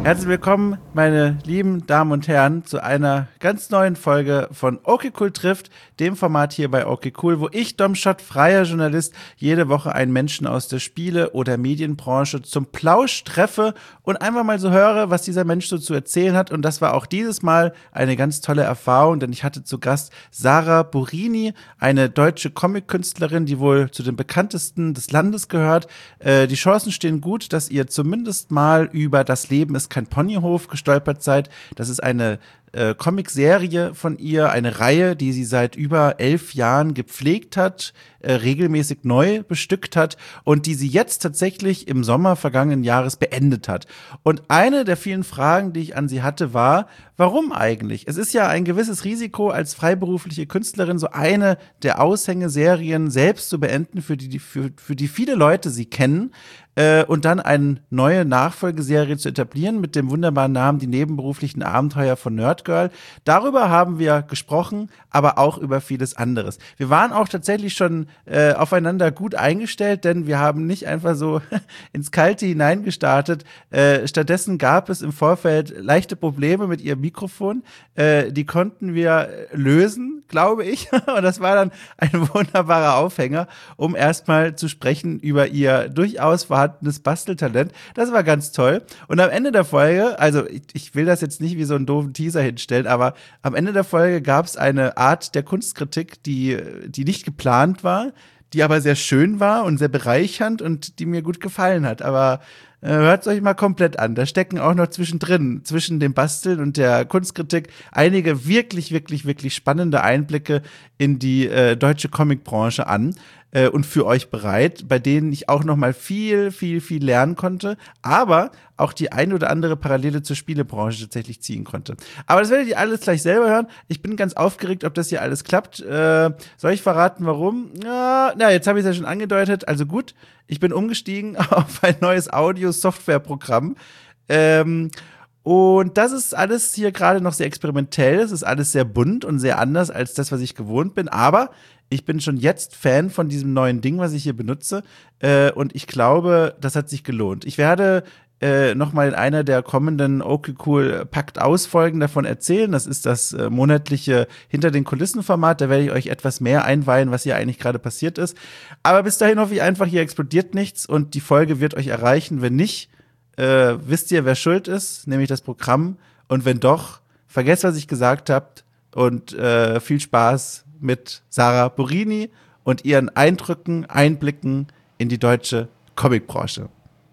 Herzlich willkommen, meine lieben Damen und Herren, zu einer ganz neuen Folge von Okay Cool trifft, dem Format hier bei Okay Cool, wo ich, Dom Schott, freier Journalist, jede Woche einen Menschen aus der Spiele- oder Medienbranche zum Plausch treffe und einfach mal so höre, was dieser Mensch so zu erzählen hat. Und das war auch dieses Mal eine ganz tolle Erfahrung, denn ich hatte zu Gast Sarah Burini, eine deutsche Comic-Künstlerin, die wohl zu den bekanntesten des Landes gehört. Die Chancen stehen gut, dass ihr zumindest mal über Das Leben ist kein Ponyhof gestolpert seid. Das ist eine Comicserie von ihr, eine Reihe, die sie seit über 11 Jahren gepflegt hat, regelmäßig neu bestückt hat und die sie jetzt tatsächlich im Sommer vergangenen Jahres beendet hat. Und eine der vielen Fragen, die ich an sie hatte, war, warum eigentlich? Es ist ja ein gewisses Risiko, als freiberufliche Künstlerin so eine der Aushängeserien selbst zu beenden, für die viele Leute sie kennen, und dann eine neue Nachfolgeserie zu etablieren mit dem wunderbaren Namen Die nebenberuflichen Abenteuer von Nerdgirl. Darüber haben wir gesprochen, aber auch über vieles anderes. Wir waren auch tatsächlich schon aufeinander gut eingestellt, denn wir haben nicht einfach so ins Kalte hineingestartet. Stattdessen gab es im Vorfeld leichte Probleme mit ihrem Mikrofon. Die konnten wir lösen, glaube ich. Und das war dann ein wunderbarer Aufhänger, um erstmal zu sprechen über ihr durchaus vorhandenes Basteltalent. Das war ganz toll. Und am Ende der Folge, also ich will das jetzt nicht wie so einen doofen Teaser hinstellen, aber am Ende der Folge gab es eine Art der Kunstkritik, die nicht geplant war, die aber sehr schön war und sehr bereichernd und die mir gut gefallen hat. Aber hört es euch mal komplett an. Da stecken auch noch zwischendrin, zwischen dem Basteln und der Kunstkritik, einige wirklich, wirklich, wirklich spannende Einblicke in die deutsche Comicbranche an und für euch bereit, bei denen ich auch noch mal viel, viel, viel lernen konnte, aber auch die ein oder andere Parallele zur Spielebranche tatsächlich ziehen konnte. Aber das werdet ihr alles gleich selber hören. Ich bin ganz aufgeregt, ob das hier alles klappt. Soll ich verraten, warum? Na, jetzt habe ich es ja schon angedeutet. Also gut, ich bin umgestiegen auf ein neues Audio-Software-Programm. Und das ist alles hier gerade noch sehr experimentell. Es ist alles sehr bunt und sehr anders als das, was ich gewohnt bin. Aber ich bin schon jetzt Fan von diesem neuen Ding, was ich hier benutze. Und ich glaube, das hat sich gelohnt. Ich werde noch mal in einer der kommenden Okay Cool Packt aus Folgen davon erzählen. Das ist das monatliche Hinter-den-Kulissen-Format. Da werde ich euch etwas mehr einweihen, was hier eigentlich gerade passiert ist. Aber bis dahin hoffe ich einfach, hier explodiert nichts und die Folge wird euch erreichen. Wenn nicht, wisst ihr, wer schuld ist, nämlich das Programm. Und wenn doch, vergesst, was ich gesagt habt und viel Spaß mit Sarah Burini und ihren Eindrücken, Einblicken in die deutsche Comicbranche.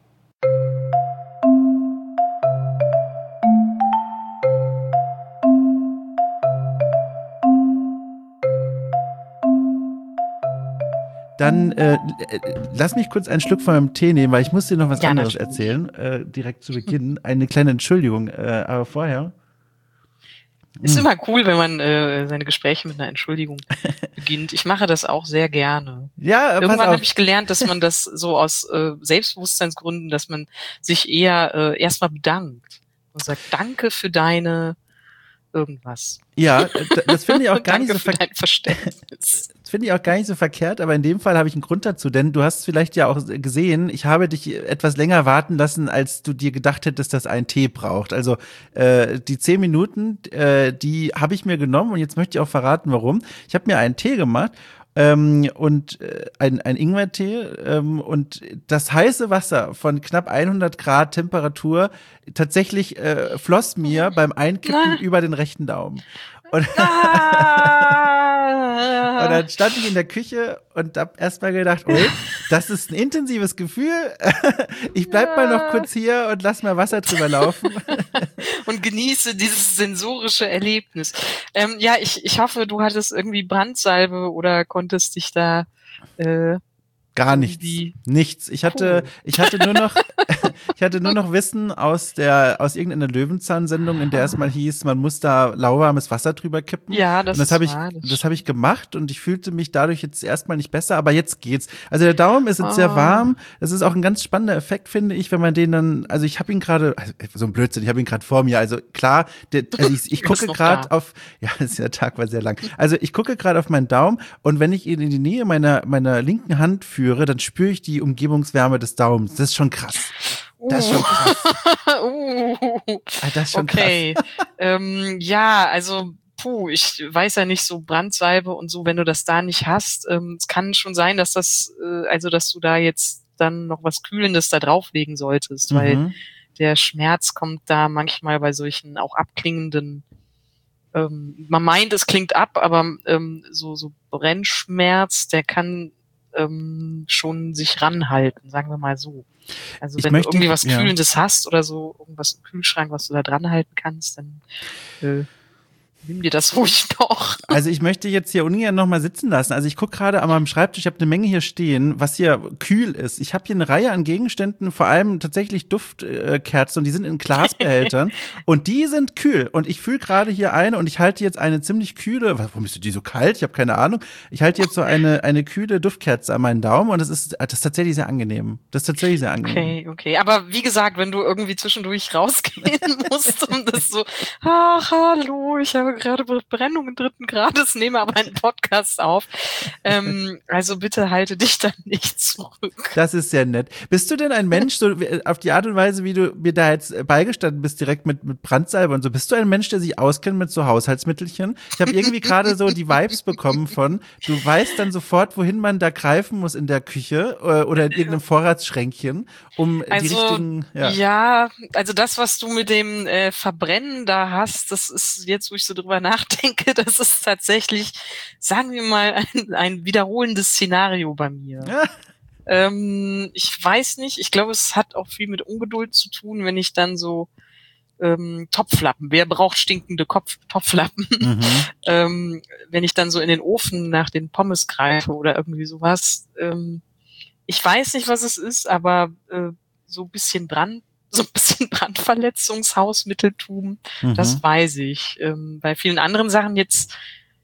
Dann lass mich kurz einen Schluck von meinem Tee nehmen, weil ich muss dir noch was anderes erzählen, direkt zu Beginn. Eine kleine Entschuldigung, aber vorher. Ist immer cool, wenn man seine Gespräche mit einer Entschuldigung beginnt. Ich mache das auch sehr gerne. Ja, irgendwann habe ich gelernt, dass man das so aus Selbstbewusstseinsgründen, dass man sich eher erstmal bedankt und sagt, danke für deine irgendwas. Ja, das finde ich auch gar nicht so Verständnis. Das finde ich auch gar nicht so verkehrt, aber in dem Fall habe ich einen Grund dazu, denn du hast es vielleicht ja auch gesehen, ich habe dich etwas länger warten lassen, als du dir gedacht hättest, dass ein Tee braucht. Also die 10 Minuten, die habe ich mir genommen und jetzt möchte ich auch verraten, warum. Ich habe mir einen Tee gemacht und ein Ingwertee und das heiße Wasser von knapp 100 Grad Temperatur tatsächlich floss mir beim Einkippen über den rechten Daumen. Und, und dann stand ich in der Küche und hab erst mal gedacht, oh, das ist ein intensives Gefühl. Ich bleib mal noch kurz hier und lass mal Wasser drüber laufen. Und genieße dieses sensorische Erlebnis. Ja, ich hoffe, du hattest irgendwie Brandsalbe oder konntest dich da gar nichts. Nichts. Ich hatte nur noch Wissen aus irgendeiner Löwenzahn-Sendung, in der es mal hieß, man muss da lauwarmes Wasser drüber kippen. Ja, das habe ich gemacht und ich fühlte mich dadurch jetzt erstmal nicht besser, aber jetzt geht's. Also der Daumen ist jetzt sehr warm. Das ist auch ein ganz spannender Effekt, finde ich, wenn man den dann, also ich habe ihn gerade, so ein Blödsinn, ich habe ihn gerade vor mir. Also klar, ich gucke gerade auf, ja, der Tag war sehr lang. Also ich gucke gerade auf meinen Daumen und wenn ich ihn in die Nähe meiner linken Hand führe, dann spüre ich die Umgebungswärme des Daumens. Das ist schon krass. Das ist schon krass. Das ist schon okay. krass. Ja, also ich weiß ja nicht so Brandsalbe und so, wenn du das da nicht hast, es kann schon sein, dass dass du da jetzt dann noch was Kühlendes da drauflegen solltest, weil der Schmerz kommt da manchmal bei solchen auch abklingenden, man meint, es klingt ab, aber so Brennschmerz, der kann schon sich ranhalten, sagen wir mal so. Also wenn du irgendwie was Kühlendes hast oder so, irgendwas im Kühlschrank, was du da dran halten kannst, dann nimm dir das ruhig noch. Also ich möchte jetzt hier ungern noch mal sitzen lassen. Also ich gucke gerade an meinem Schreibtisch, ich habe eine Menge hier stehen, was hier kühl ist. Ich habe hier eine Reihe an Gegenständen, vor allem tatsächlich Duftkerzen, und die sind in Glasbehältern und die sind kühl. Und ich fühle gerade hier eine und ich halte jetzt eine ziemlich kühle, warum ist die so kalt? Ich habe keine Ahnung. Ich halte jetzt so eine kühle Duftkerze an meinen Daumen und das ist tatsächlich sehr angenehm. Das ist tatsächlich sehr angenehm. Okay. Aber wie gesagt, wenn du irgendwie zwischendurch rausgehen musst und das so, ach, hallo, ich habe gerade Brennungen 3. Grades, nehme aber einen Podcast auf. Also bitte halte dich da nicht zurück. Das ist sehr nett. Bist du denn ein Mensch, so auf die Art und Weise, wie du mir da jetzt beigestanden bist, direkt mit Brandsalbe und so, bist du ein Mensch, der sich auskennt mit so Haushaltsmittelchen? Ich habe irgendwie gerade so die Vibes bekommen von, du weißt dann sofort, wohin man da greifen muss in der Küche oder in irgendeinem Vorratsschränkchen, um die richtigen, Ja, also das, was du mit dem Verbrennen da hast, das ist jetzt, wo ich so drüber nachdenke, das ist tatsächlich, sagen wir mal, ein wiederholendes Szenario bei mir. Ja. Ich weiß nicht, ich glaube, es hat auch viel mit Ungeduld zu tun, wenn ich dann so Topflappen, wer braucht stinkende Topflappen? Wenn ich dann so in den Ofen nach den Pommes greife oder irgendwie sowas. Ich weiß nicht, was es ist, aber so ein bisschen Brandverletzungshausmitteltum, das weiß ich. Bei vielen anderen Sachen jetzt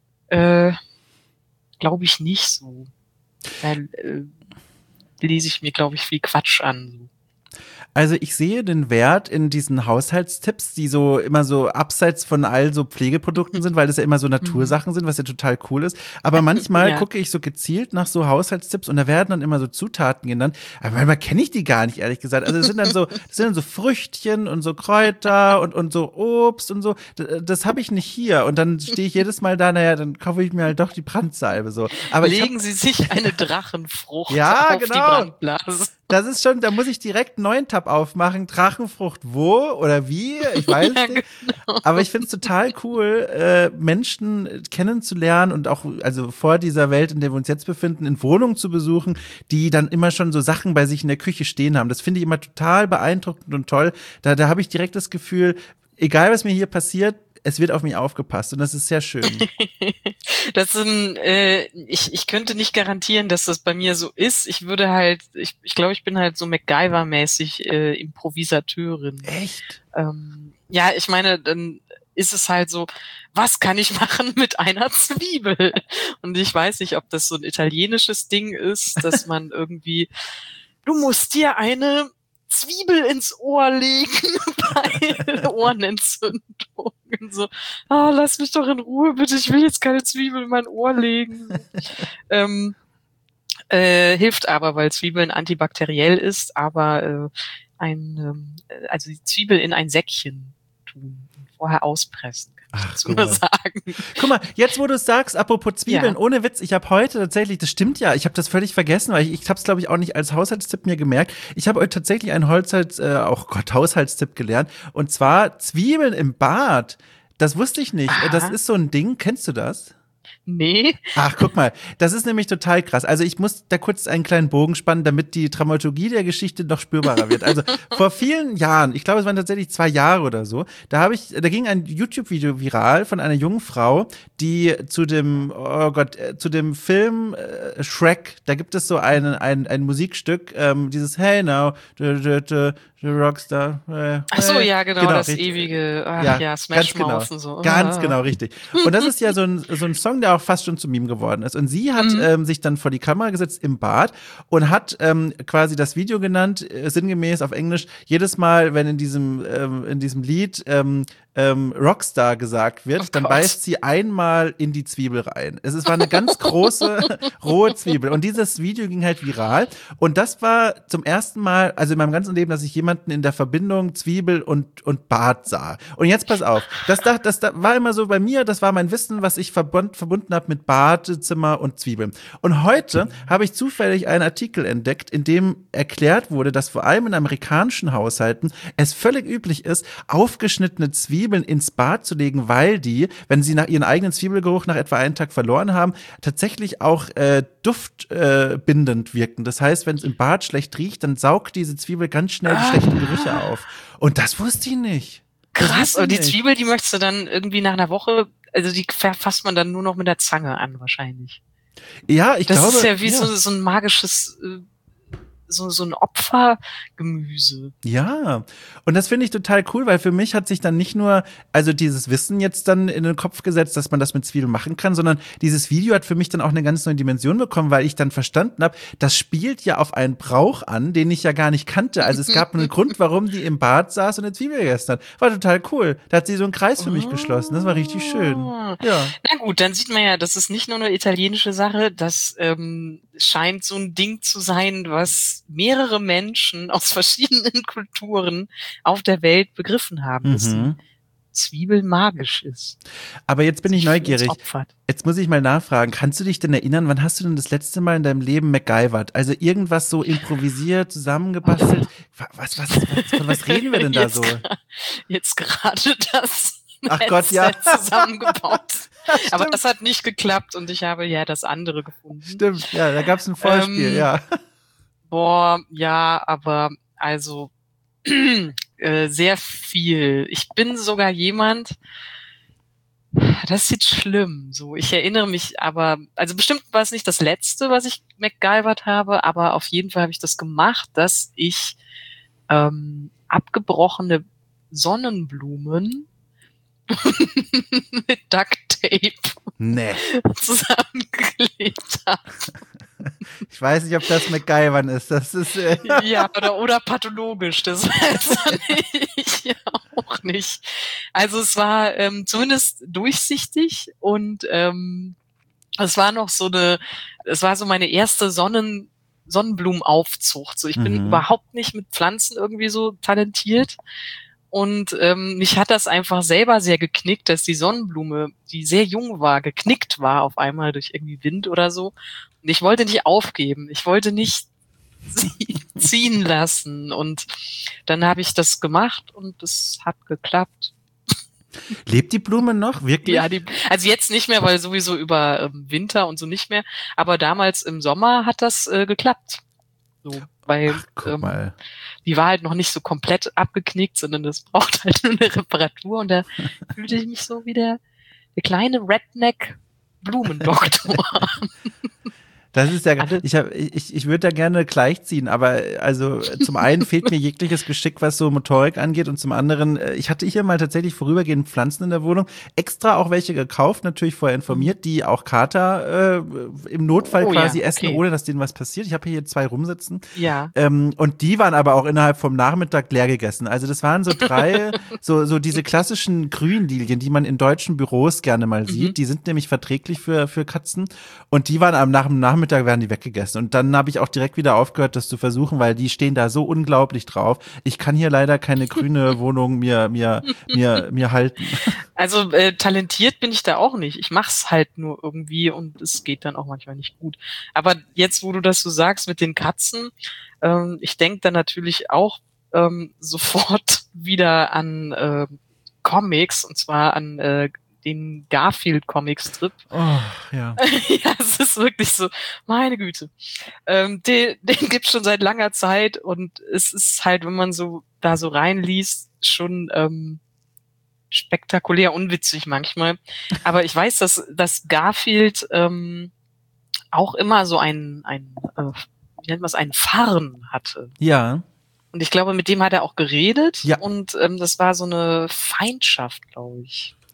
glaube ich nicht so. Da lese ich mir, glaube ich, viel Quatsch an. Also ich sehe den Wert in diesen Haushaltstipps, die so immer so abseits von all so Pflegeprodukten sind, weil das ja immer so Natursachen sind, was ja total cool ist. Aber manchmal gucke ich so gezielt nach so Haushaltstipps und da werden dann immer so Zutaten genannt. Aber manchmal kenne ich die gar nicht, ehrlich gesagt. Also das sind dann so Früchtchen und so Kräuter und so Obst und so. Das habe ich nicht hier. Und dann stehe ich jedes Mal da, naja, dann kaufe ich mir halt doch die Brandsalbe so. Aber legen Sie sich eine Drachenfrucht auf die Brandblase. Das ist schon, da muss ich direkt einen neuen Tab aufmachen. Drachenfrucht wo oder wie? Ich weiß nicht. Genau. Aber ich finde es total cool, Menschen kennenzulernen und auch, also vor dieser Welt, in der wir uns jetzt befinden, in Wohnungen zu besuchen, die dann immer schon so Sachen bei sich in der Küche stehen haben. Das finde ich immer total beeindruckend und toll. Da habe ich direkt das Gefühl, egal was mir hier passiert, es wird auf mich aufgepasst und das ist sehr schön. Das sind, ich könnte nicht garantieren, dass das bei mir so ist. Ich würde halt, ich glaube, ich bin halt so MacGyver-mäßig Improvisateurin. Echt? Ja, ich meine, dann ist es halt so, was kann ich machen mit einer Zwiebel? Und ich weiß nicht, ob das so ein italienisches Ding ist, dass man irgendwie, du musst dir eine Zwiebel ins Ohr legen bei Ohrenentzündung. Und so, lass mich doch in Ruhe, bitte, ich will jetzt keine Zwiebel in mein Ohr legen. Hilft aber, weil Zwiebeln antibakteriell ist, aber also die Zwiebel in ein Säckchen tun und vorher auspressen. Ach, nur sagen. Guck mal, jetzt wo du es sagst, apropos Zwiebeln, ohne Witz, ich habe heute tatsächlich, das stimmt ja, ich habe das völlig vergessen, weil ich habe es, glaube ich, auch nicht als Haushaltstipp mir gemerkt. Ich habe heute tatsächlich einen Haushaltstipp gelernt, und zwar Zwiebeln im Bad. Das wusste ich nicht. Aha. Das ist so ein Ding, kennst du das? Nee. Ach, guck mal, das ist nämlich total krass. Also ich muss da kurz einen kleinen Bogen spannen, damit die Dramaturgie der Geschichte noch spürbarer wird. Also vor vielen Jahren, ich glaube, es waren tatsächlich 2 Jahre oder so, da ging ein YouTube-Video viral von einer jungen Frau, die zu dem Film Shrek, da gibt es so ein Musikstück, dieses Hey Now, the Rockstar. Ach so, ja, genau, das richtig. ewige, Smash Mouth und so. Ganz genau, richtig. Und das ist ja so ein Song, der auch fast schon zu Meme geworden ist. Und sie hat sich dann vor die Kamera gesetzt im Bad und hat quasi das Video genannt, sinngemäß auf Englisch, jedes Mal, wenn in diesem Lied Rockstar gesagt wird, dann beißt sie einmal in die Zwiebel rein. War eine ganz große rohe Zwiebel und dieses Video ging halt viral und das war zum ersten Mal, also in meinem ganzen Leben, dass ich jemanden in der Verbindung Zwiebel und Bart sah. Und jetzt pass auf, das war immer so bei mir, das war mein Wissen, was ich verbunden habe mit Badezimmer und Zwiebeln. Und heute habe ich zufällig einen Artikel entdeckt, in dem erklärt wurde, dass vor allem in amerikanischen Haushalten es völlig üblich ist, aufgeschnittene Zwiebeln ins Bad zu legen, weil die, wenn sie nach ihren eigenen Zwiebelgeruch nach etwa einen Tag verloren haben, tatsächlich auch duftbindend wirken. Das heißt, wenn es im Bad schlecht riecht, dann saugt diese Zwiebel ganz schnell die schlechten Gerüche auf. Und das wusste ich nicht. Krass, aber die Zwiebel, die möchtest du dann irgendwie nach einer Woche, also die fasst man dann nur noch mit der Zange an wahrscheinlich. Ja, ich glaube. Das ist ja wie so ein magisches so ein Opfergemüse. Ja, und das finde ich total cool, weil für mich hat sich dann nicht nur, also dieses Wissen jetzt dann in den Kopf gesetzt, dass man das mit Zwiebeln machen kann, sondern dieses Video hat für mich dann auch eine ganz neue Dimension bekommen, weil ich dann verstanden habe, das spielt ja auf einen Brauch an, den ich ja gar nicht kannte. Also es gab einen Grund, warum die im Bad saß und eine Zwiebel gegessen hat. War total cool. Da hat sie so einen Kreis für mich geschlossen. Das war richtig schön. Ja. Na gut, dann sieht man ja, das ist nicht nur eine italienische Sache, das scheint so ein Ding zu sein, was mehrere Menschen aus verschiedenen Kulturen auf der Welt begriffen haben, dass die Zwiebel magisch ist. Aber jetzt bin ich neugierig. Jetzt muss ich mal nachfragen, kannst du dich denn erinnern, wann hast du denn das letzte Mal in deinem Leben MacGyvert? Also irgendwas so improvisiert, zusammengebastelt? Von was reden wir denn da so? Jetzt gerade das Ach Gott, ja. zusammengebaut. Aber das hat nicht geklappt und ich habe ja das andere gefunden. Stimmt, ja, da gab es ein Vorspiel, ja. Boah, ja, aber also sehr viel. Ich bin sogar jemand, das ist jetzt schlimm. So, ich erinnere mich aber, also bestimmt war es nicht das Letzte, was ich MacGyvert habe, aber auf jeden Fall habe ich das gemacht, dass ich abgebrochene Sonnenblumen mit Ducktape zusammengeklebt habe. Ich weiß nicht, ob das MacGyvern ist. Das ist ja, oder pathologisch. Das weiß ich auch nicht. Also es war zumindest durchsichtig und es war noch es war so meine erste Sonnenblumenaufzucht. So, ich bin überhaupt nicht mit Pflanzen irgendwie so talentiert. Und mich hat das einfach selber sehr geknickt, dass die Sonnenblume, die sehr jung war, geknickt war auf einmal durch irgendwie Wind oder so. Und ich wollte nicht aufgeben. Ich wollte nicht sie ziehen lassen. Und dann habe ich das gemacht und es hat geklappt. Lebt die Blume noch? Wirklich? Ja, also jetzt nicht mehr, weil sowieso über Winter und so nicht mehr. Aber damals im Sommer hat das geklappt. So, weil guck mal. Die war halt noch nicht so komplett abgeknickt, sondern das braucht halt nur eine Reparatur. Und da fühlte ich mich so wie der kleine Redneck-Blumendoktor. Das ist ja, ich würde da gerne gleichziehen, aber also zum einen fehlt mir jegliches Geschick, was so Motorik angeht und zum anderen, ich hatte hier mal tatsächlich vorübergehend Pflanzen in der Wohnung, extra auch welche gekauft, natürlich vorher informiert, die auch Kater im Notfall quasi essen, ohne dass denen was passiert. Ich habe hier 2 rumsitzen. Ja. Und die waren aber auch innerhalb vom Nachmittag leer gegessen. Also das waren so 3, so diese klassischen Grünlilien, die man in deutschen Büros gerne mal sieht. Die sind nämlich verträglich für Katzen und die waren nach dem Nachmittag werden die weggegessen. Und dann habe ich auch direkt wieder aufgehört, das zu versuchen, weil die stehen da so unglaublich drauf. Ich kann hier leider keine grüne Wohnung mir halten. Also talentiert bin ich da auch nicht. Ich mach's halt nur irgendwie und es geht dann auch manchmal nicht gut. Aber jetzt, wo du das so sagst mit den Katzen, ich denke dann natürlich auch sofort wieder an Comics, und zwar an den Garfield-Comic-Strip. Oh, ja. Ja, es ist wirklich so, meine Güte. Den gibt's schon seit langer Zeit und es ist halt, wenn man so da so reinliest, schon spektakulär unwitzig manchmal. Aber ich weiß, dass Garfield auch immer so wie nennt man es, einen Farn hatte. Ja. Und ich glaube, mit dem hat er auch geredet. Ja. Und das war so eine Feindschaft, glaube ich.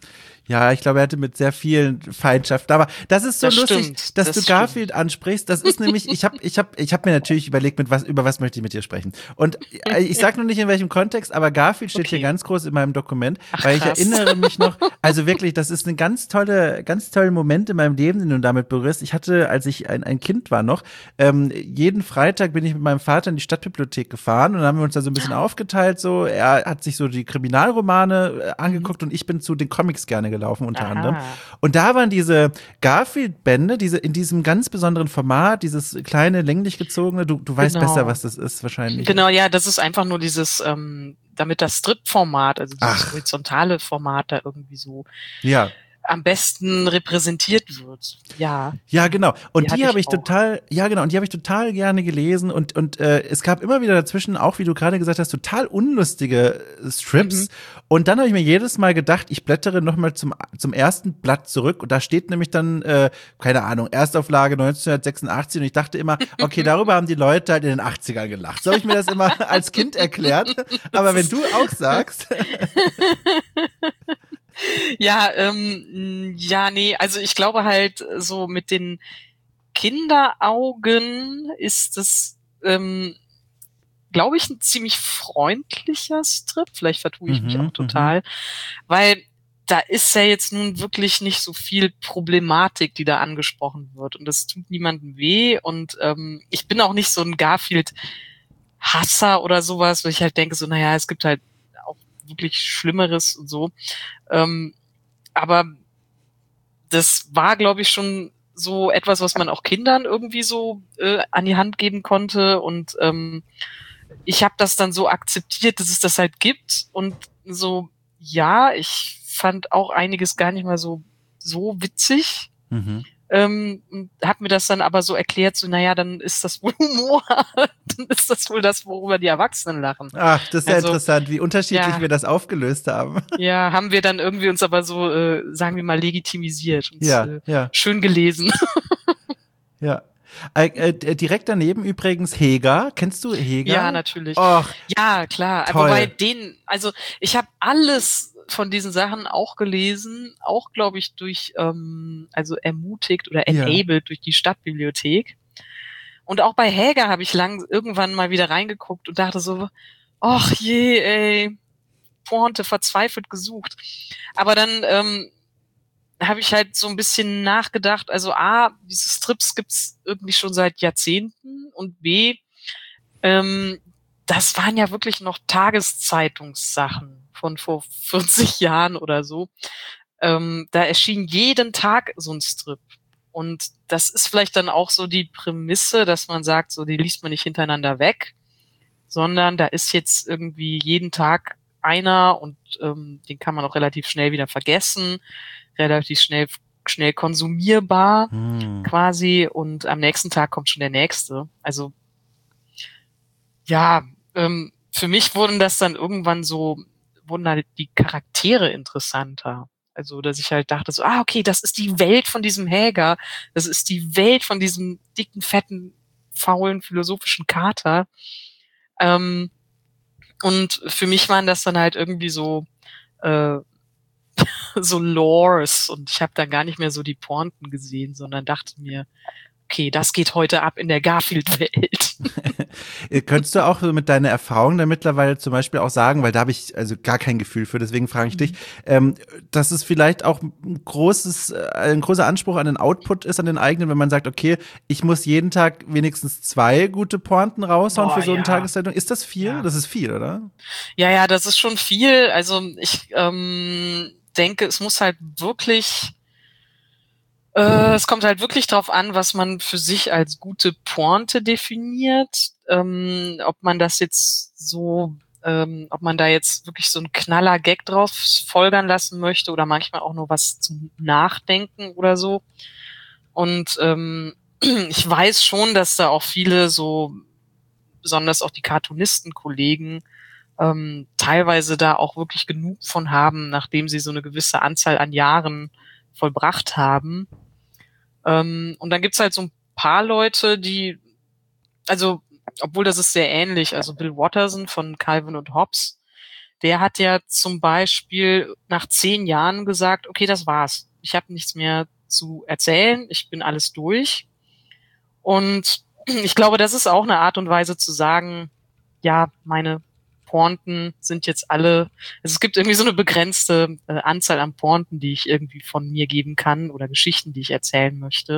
Ja, ich glaube, er hatte mit sehr vielen Feindschaften. Aber das ist so Das lustig, stimmt, dass das du Garfield ansprichst. Das ist nämlich, ich hab mir natürlich überlegt, über was möchte ich mit dir sprechen. Und ich sag noch nicht in welchem Kontext, aber Garfield steht hier Okay. ganz groß in meinem Dokument, Ach weil ich krass. erinnere mich noch, also wirklich, das ist eine ganz tolle Moment in meinem Leben, den du damit berührst. Ich hatte, als ich ein Kind war noch, jeden Freitag bin ich mit meinem Vater in die Stadtbibliothek gefahren und dann haben wir uns da so ein bisschen aufgeteilt. So, er hat sich so die Kriminalromane angeguckt und ich bin zu den Comics gerne gelaufen, unter anderem. Aha. Und da waren diese Garfield-Bände, diese in diesem ganz besonderen Format, dieses kleine, länglich gezogene, du weißt besser, Genau. was das ist, wahrscheinlich. Genau, ja, das ist einfach nur dieses, damit das Strip-Format, also dieses Ach, horizontale Format da irgendwie so ja. am besten repräsentiert wird. Ja, Ja, genau. die Und hatte die habe ich ich auch. total, ja, genau. Und die habe ich total gerne gelesen. Und es gab immer wieder dazwischen, auch wie du gerade gesagt hast, total unlustige Strips. Mhm. Und dann habe ich mir jedes Mal gedacht, ich blättere nochmal zum ersten Blatt zurück. Und da steht nämlich dann, keine Ahnung, Erstauflage 1986. Und ich dachte immer, okay, darüber haben die Leute halt in den 80ern gelacht. So habe ich mir das immer als Kind erklärt. Aber wenn du auch sagst, Ja, ja, nee, also ich glaube halt, so mit den Kinderaugen ist es, glaube ich, ein ziemlich freundlicher Strip. Vielleicht vertue ich mich auch mhm. total, weil da ist ja jetzt nun wirklich nicht so viel Problematik, die da angesprochen wird. Und das tut niemandem weh. Und ich bin auch nicht so ein Garfield-Hasser oder sowas, weil ich halt denke, so, naja, es gibt halt auch wirklich Schlimmeres und so. Ähm, aber das war, glaube ich, schon so etwas, was man auch Kindern irgendwie so an die Hand geben konnte. Und ich habe das dann so akzeptiert, dass es das halt gibt. Und so, ja, ich fand auch einiges gar nicht mal so witzig. Mhm. Und habe mir das dann aber so erklärt, so, naja, dann ist das wohl Humor, dann ist das wohl das, worüber die Erwachsenen lachen. Ach, das ist ja Also, interessant, wie unterschiedlich ja, wir das aufgelöst haben. ja, haben wir dann irgendwie uns aber so, sagen wir mal, legitimisiert und Ja, ja. schön gelesen. Ja. Direkt daneben übrigens Heger. Kennst du Ja, Heger? natürlich. Och, Ja, klar. Wobei toll. also ich habe alles von diesen Sachen auch gelesen, auch glaube ich durch, also ermutigt oder Ja. enabled durch die Stadtbibliothek. Und auch bei Häger habe ich irgendwann mal wieder reingeguckt und dachte so, ach je, ey, Pointe verzweifelt gesucht. Aber dann habe ich halt so ein bisschen nachgedacht, also A, diese Strips gibt's irgendwie schon seit Jahrzehnten und B, ähm, das waren ja wirklich noch Tageszeitungssachen von vor 40 Jahren oder so. Da erschien jeden Tag so ein Strip. Und das ist vielleicht dann auch so die Prämisse, dass man sagt, so, die liest man nicht hintereinander weg, sondern da ist jetzt irgendwie jeden Tag einer und den kann man auch relativ schnell wieder vergessen, relativ schnell konsumierbar Hm. quasi und am nächsten Tag kommt schon der nächste. Also ja, für mich wurden halt die Charaktere interessanter. Also, dass ich halt dachte so, okay, das ist die Welt von diesem Häger, das ist die Welt von diesem dicken, fetten, faulen, philosophischen Kater. Ähm, und für mich waren das dann halt irgendwie äh, so Lores und ich habe dann gar nicht mehr so die Pointen gesehen, sondern dachte mir, okay, das geht heute ab in der Garfield-Welt. Könntest du auch so mit deiner Erfahrung da mittlerweile zum Beispiel auch sagen, weil da habe ich also gar kein Gefühl für, deswegen frage ich dich, dass es vielleicht auch ein großer Anspruch an den Output ist, an den eigenen, wenn man sagt, okay, ich muss jeden Tag wenigstens 2 gute Pointen raushauen Boah, für so eine ja. Tageszeitung. Ist das viel? Ja. Das ist viel, oder? Ja, das ist schon viel. Also ich denke, es muss halt wirklich, es kommt halt wirklich drauf an, was man für sich als gute Pointe definiert. Ob man das jetzt so, ob man da jetzt wirklich so einen Knaller-Gag drauf folgern lassen möchte oder manchmal auch nur was zum Nachdenken oder so. Und ich weiß schon, dass da auch viele so, besonders auch die Cartoonisten-Kollegen, teilweise da auch wirklich genug von haben, nachdem sie so eine gewisse Anzahl an Jahren vollbracht haben. Und dann gibt's halt so ein paar Leute, also, obwohl das ist sehr ähnlich, also Bill Watterson von Calvin und Hobbes, der hat ja zum Beispiel nach 10 Jahren gesagt, okay, das war's. Ich habe nichts mehr zu erzählen, ich bin alles durch. Und ich glaube, das ist auch eine Art und Weise zu sagen, ja, meine Pointen sind jetzt alle, also es gibt irgendwie so eine begrenzte Anzahl an Pointen, die ich irgendwie von mir geben kann oder Geschichten, die ich erzählen möchte.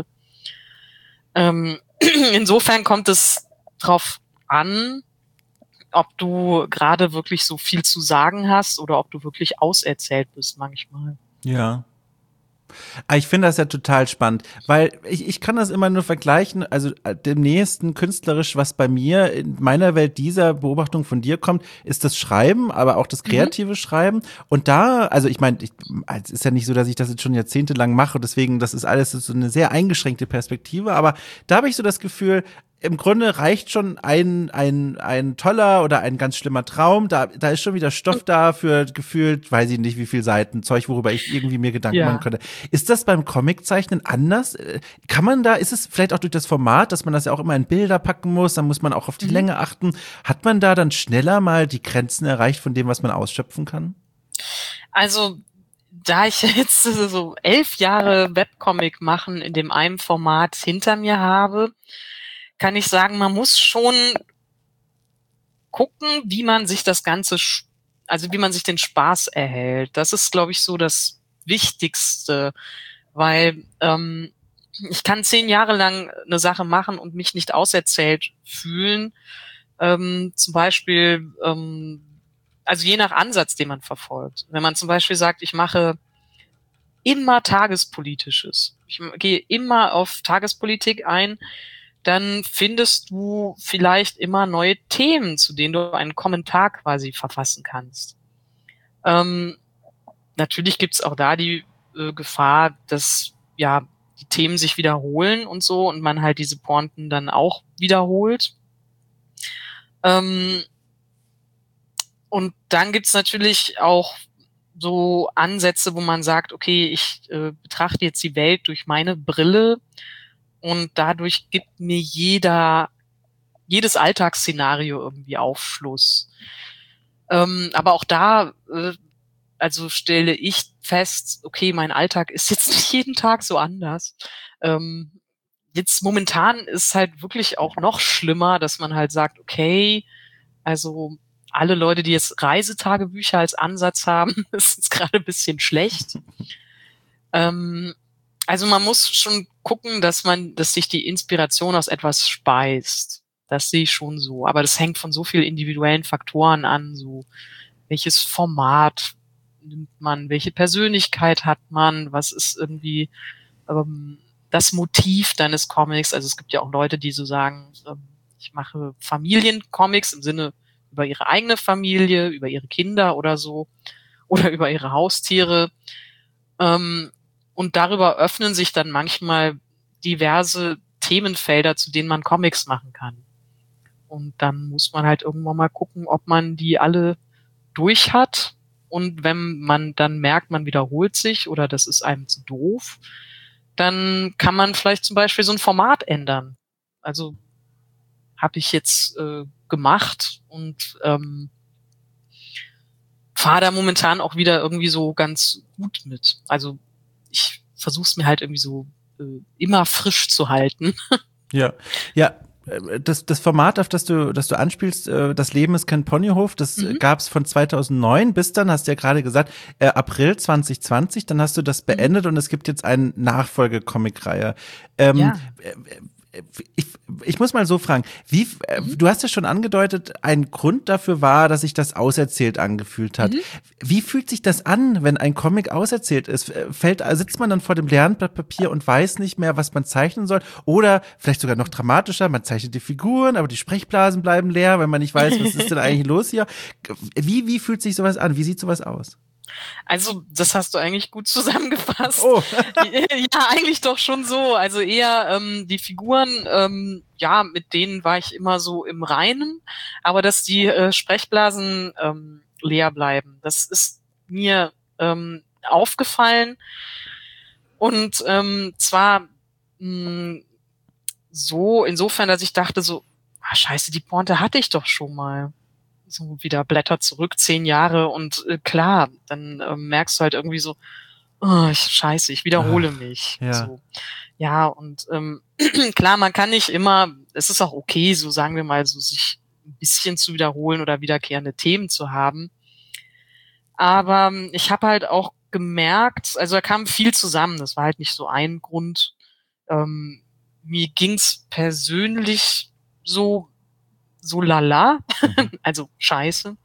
Insofern kommt es drauf an, ob du gerade wirklich so viel zu sagen hast oder ob du wirklich auserzählt bist manchmal. Ja. Ich finde das ja total spannend, weil ich kann das immer nur vergleichen, also dem nächsten künstlerisch, was bei mir in meiner Welt dieser Beobachtung von dir kommt, ist das Schreiben, aber auch das kreative Schreiben. Und da, also ich meine, es ist ja nicht so, dass ich das jetzt schon jahrzehntelang mache, deswegen, das ist alles so eine sehr eingeschränkte Perspektive, aber da habe ich so das Gefühl, im Grunde reicht schon ein toller oder ein ganz schlimmer Traum. Da ist schon wieder Stoff da für gefühlt, weiß ich nicht, wie viel Seiten, Zeug, worüber ich irgendwie mir Gedanken machen könnte. Ist das beim Comiczeichnen anders? Kann man da, ist es vielleicht auch durch das Format, dass man das ja auch immer in Bilder packen muss, dann muss man auch auf die Länge achten. Hat man da dann schneller mal die Grenzen erreicht von dem, was man ausschöpfen kann? Also, da ich jetzt so 11 Jahre Webcomic machen in dem einen Format hinter mir habe, kann ich sagen, man muss schon gucken, wie man sich das Ganze, also wie man sich den Spaß erhält. Das ist, glaube ich, so das Wichtigste, weil ich kann 10 Jahre lang eine Sache machen und mich nicht auserzählt fühlen. Zum Beispiel, also je nach Ansatz, den man verfolgt. Wenn man zum Beispiel sagt, ich mache immer Tagespolitisches, ich gehe immer auf Tagespolitik ein, dann findest du vielleicht immer neue Themen, zu denen du einen Kommentar quasi verfassen kannst. Natürlich gibt's auch da die Gefahr, dass ja die Themen sich wiederholen und so und man halt diese Pointen dann auch wiederholt. Und dann gibt's natürlich auch so Ansätze, wo man sagt, okay, ich betrachte jetzt die Welt durch meine Brille und dadurch gibt mir jedes Alltagsszenario irgendwie Aufschluss. Aber auch da, also stelle ich fest, okay, mein Alltag ist jetzt nicht jeden Tag so anders. Jetzt momentan ist halt wirklich auch noch schlimmer, dass man halt sagt, okay, also alle Leute, die jetzt Reisetagebücher als Ansatz haben, ist jetzt gerade ein bisschen schlecht. Also man muss schon gucken, dass sich die Inspiration aus etwas speist. Das sehe ich schon so. Aber das hängt von so vielen individuellen Faktoren an, so welches Format nimmt man, welche Persönlichkeit hat man, was ist irgendwie das Motiv deines Comics. Also es gibt ja auch Leute, die so sagen, ich mache Familiencomics im Sinne über ihre eigene Familie, über ihre Kinder oder so, oder über ihre Haustiere. Und darüber öffnen sich dann manchmal diverse Themenfelder, zu denen man Comics machen kann. Und dann muss man halt irgendwann mal gucken, ob man die alle durch hat. Und wenn man dann merkt, man wiederholt sich oder das ist einem zu doof, dann kann man vielleicht zum Beispiel so ein Format ändern. Also habe ich jetzt gemacht und fahre da momentan auch wieder irgendwie so ganz gut mit. Also ich versuche es mir halt irgendwie so immer frisch zu halten. Ja, ja. Das Format, auf das du anspielst, Das Leben ist kein Ponyhof, das gab's von 2009 bis dann, hast du ja gerade gesagt, April 2020, dann hast du das beendet und es gibt jetzt eine Nachfolge-Comic-Reihe. Ja. Ich muss mal so fragen, du hast ja schon angedeutet, ein Grund dafür war, dass sich das auserzählt angefühlt hat. Wie fühlt sich das an, wenn ein Comic auserzählt ist? Sitzt man dann vor dem leeren Blatt Papier und weiß nicht mehr, was man zeichnen soll? Oder vielleicht sogar noch dramatischer, man zeichnet die Figuren, aber die Sprechblasen bleiben leer, weil man nicht weiß, was ist denn eigentlich los hier? Wie fühlt sich sowas an? Wie sieht sowas aus? Also, das hast du eigentlich gut zusammengefasst. Oh. Ja, eigentlich doch schon so. Also eher die Figuren, ja, mit denen war ich immer so im Reinen, aber dass die Sprechblasen leer bleiben, das ist mir aufgefallen. Und zwar so insofern, dass ich dachte so, scheiße, die Pointe hatte ich doch schon mal. so wieder Blätter zurück, 10 Jahre und klar, dann merkst du halt irgendwie so, oh, scheiße, ich wiederhole mich. Ja. So. Ja, und klar, man kann nicht immer, es ist auch okay, so sagen wir mal, so sich ein bisschen zu wiederholen oder wiederkehrende Themen zu haben. Aber ich habe halt auch gemerkt, also da kam viel zusammen, das war halt nicht so ein Grund. Mir ging's persönlich so lala, also scheiße.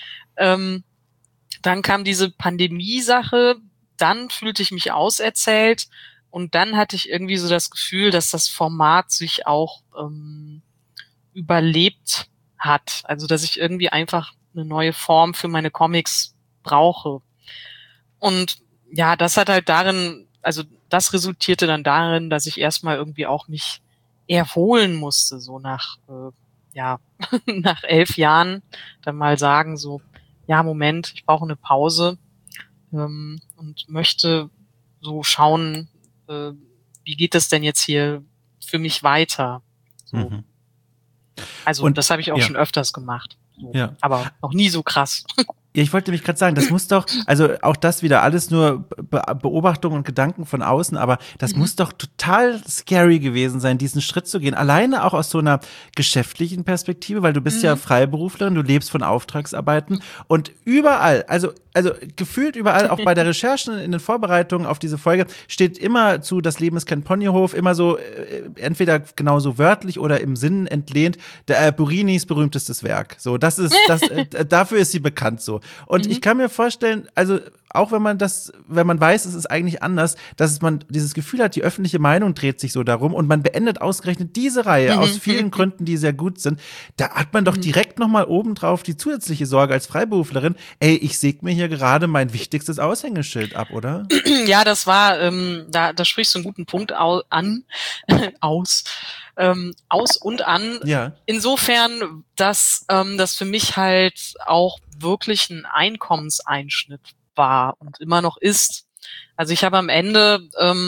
Dann kam diese Pandemie-Sache, dann fühlte ich mich auserzählt und dann hatte ich irgendwie so das Gefühl, dass das Format sich auch überlebt hat. Also dass ich irgendwie einfach eine neue Form für meine Comics brauche. Und ja, das hat halt darin, also das resultierte dann darin, dass ich erstmal irgendwie auch mich erholen musste, so nach nach 11 Jahren dann mal sagen so, ja, Moment, ich brauche eine Pause und möchte so schauen, wie geht es denn jetzt hier für mich weiter? So. Also Und das habe ich auch schon öfters gemacht, so. Ja. Aber noch nie so krass. Ja, ich wollte mich gerade sagen, das muss doch, also auch das wieder alles nur Beobachtungen und Gedanken von außen, aber das muss doch total scary gewesen sein, diesen Schritt zu gehen. Alleine auch aus so einer geschäftlichen Perspektive, weil du bist ja Freiberuflerin, du lebst von Auftragsarbeiten und überall, also gefühlt überall, auch bei der Recherche in den Vorbereitungen auf diese Folge, steht immer zu, das Leben ist kein Ponyhof, immer so, entweder genauso wörtlich oder im Sinn entlehnt, der Burinis berühmtestes Werk. So, das ist, dafür ist sie bekannt so. Und ich kann mir vorstellen, also auch wenn man weiß, es ist eigentlich anders, dass man dieses Gefühl hat, die öffentliche Meinung dreht sich so darum und man beendet ausgerechnet diese Reihe aus vielen Gründen, die sehr gut sind, da hat man doch direkt nochmal obendrauf die zusätzliche Sorge als Freiberuflerin, ey, ich säg mir hier gerade mein wichtigstes Aushängeschild ab, oder? Ja, das war, da sprichst du einen guten Punkt aus und an. Ja. Insofern, dass das für mich halt auch wirklich ein Einkommenseinschnitt war und immer noch ist. Also ich habe am Ende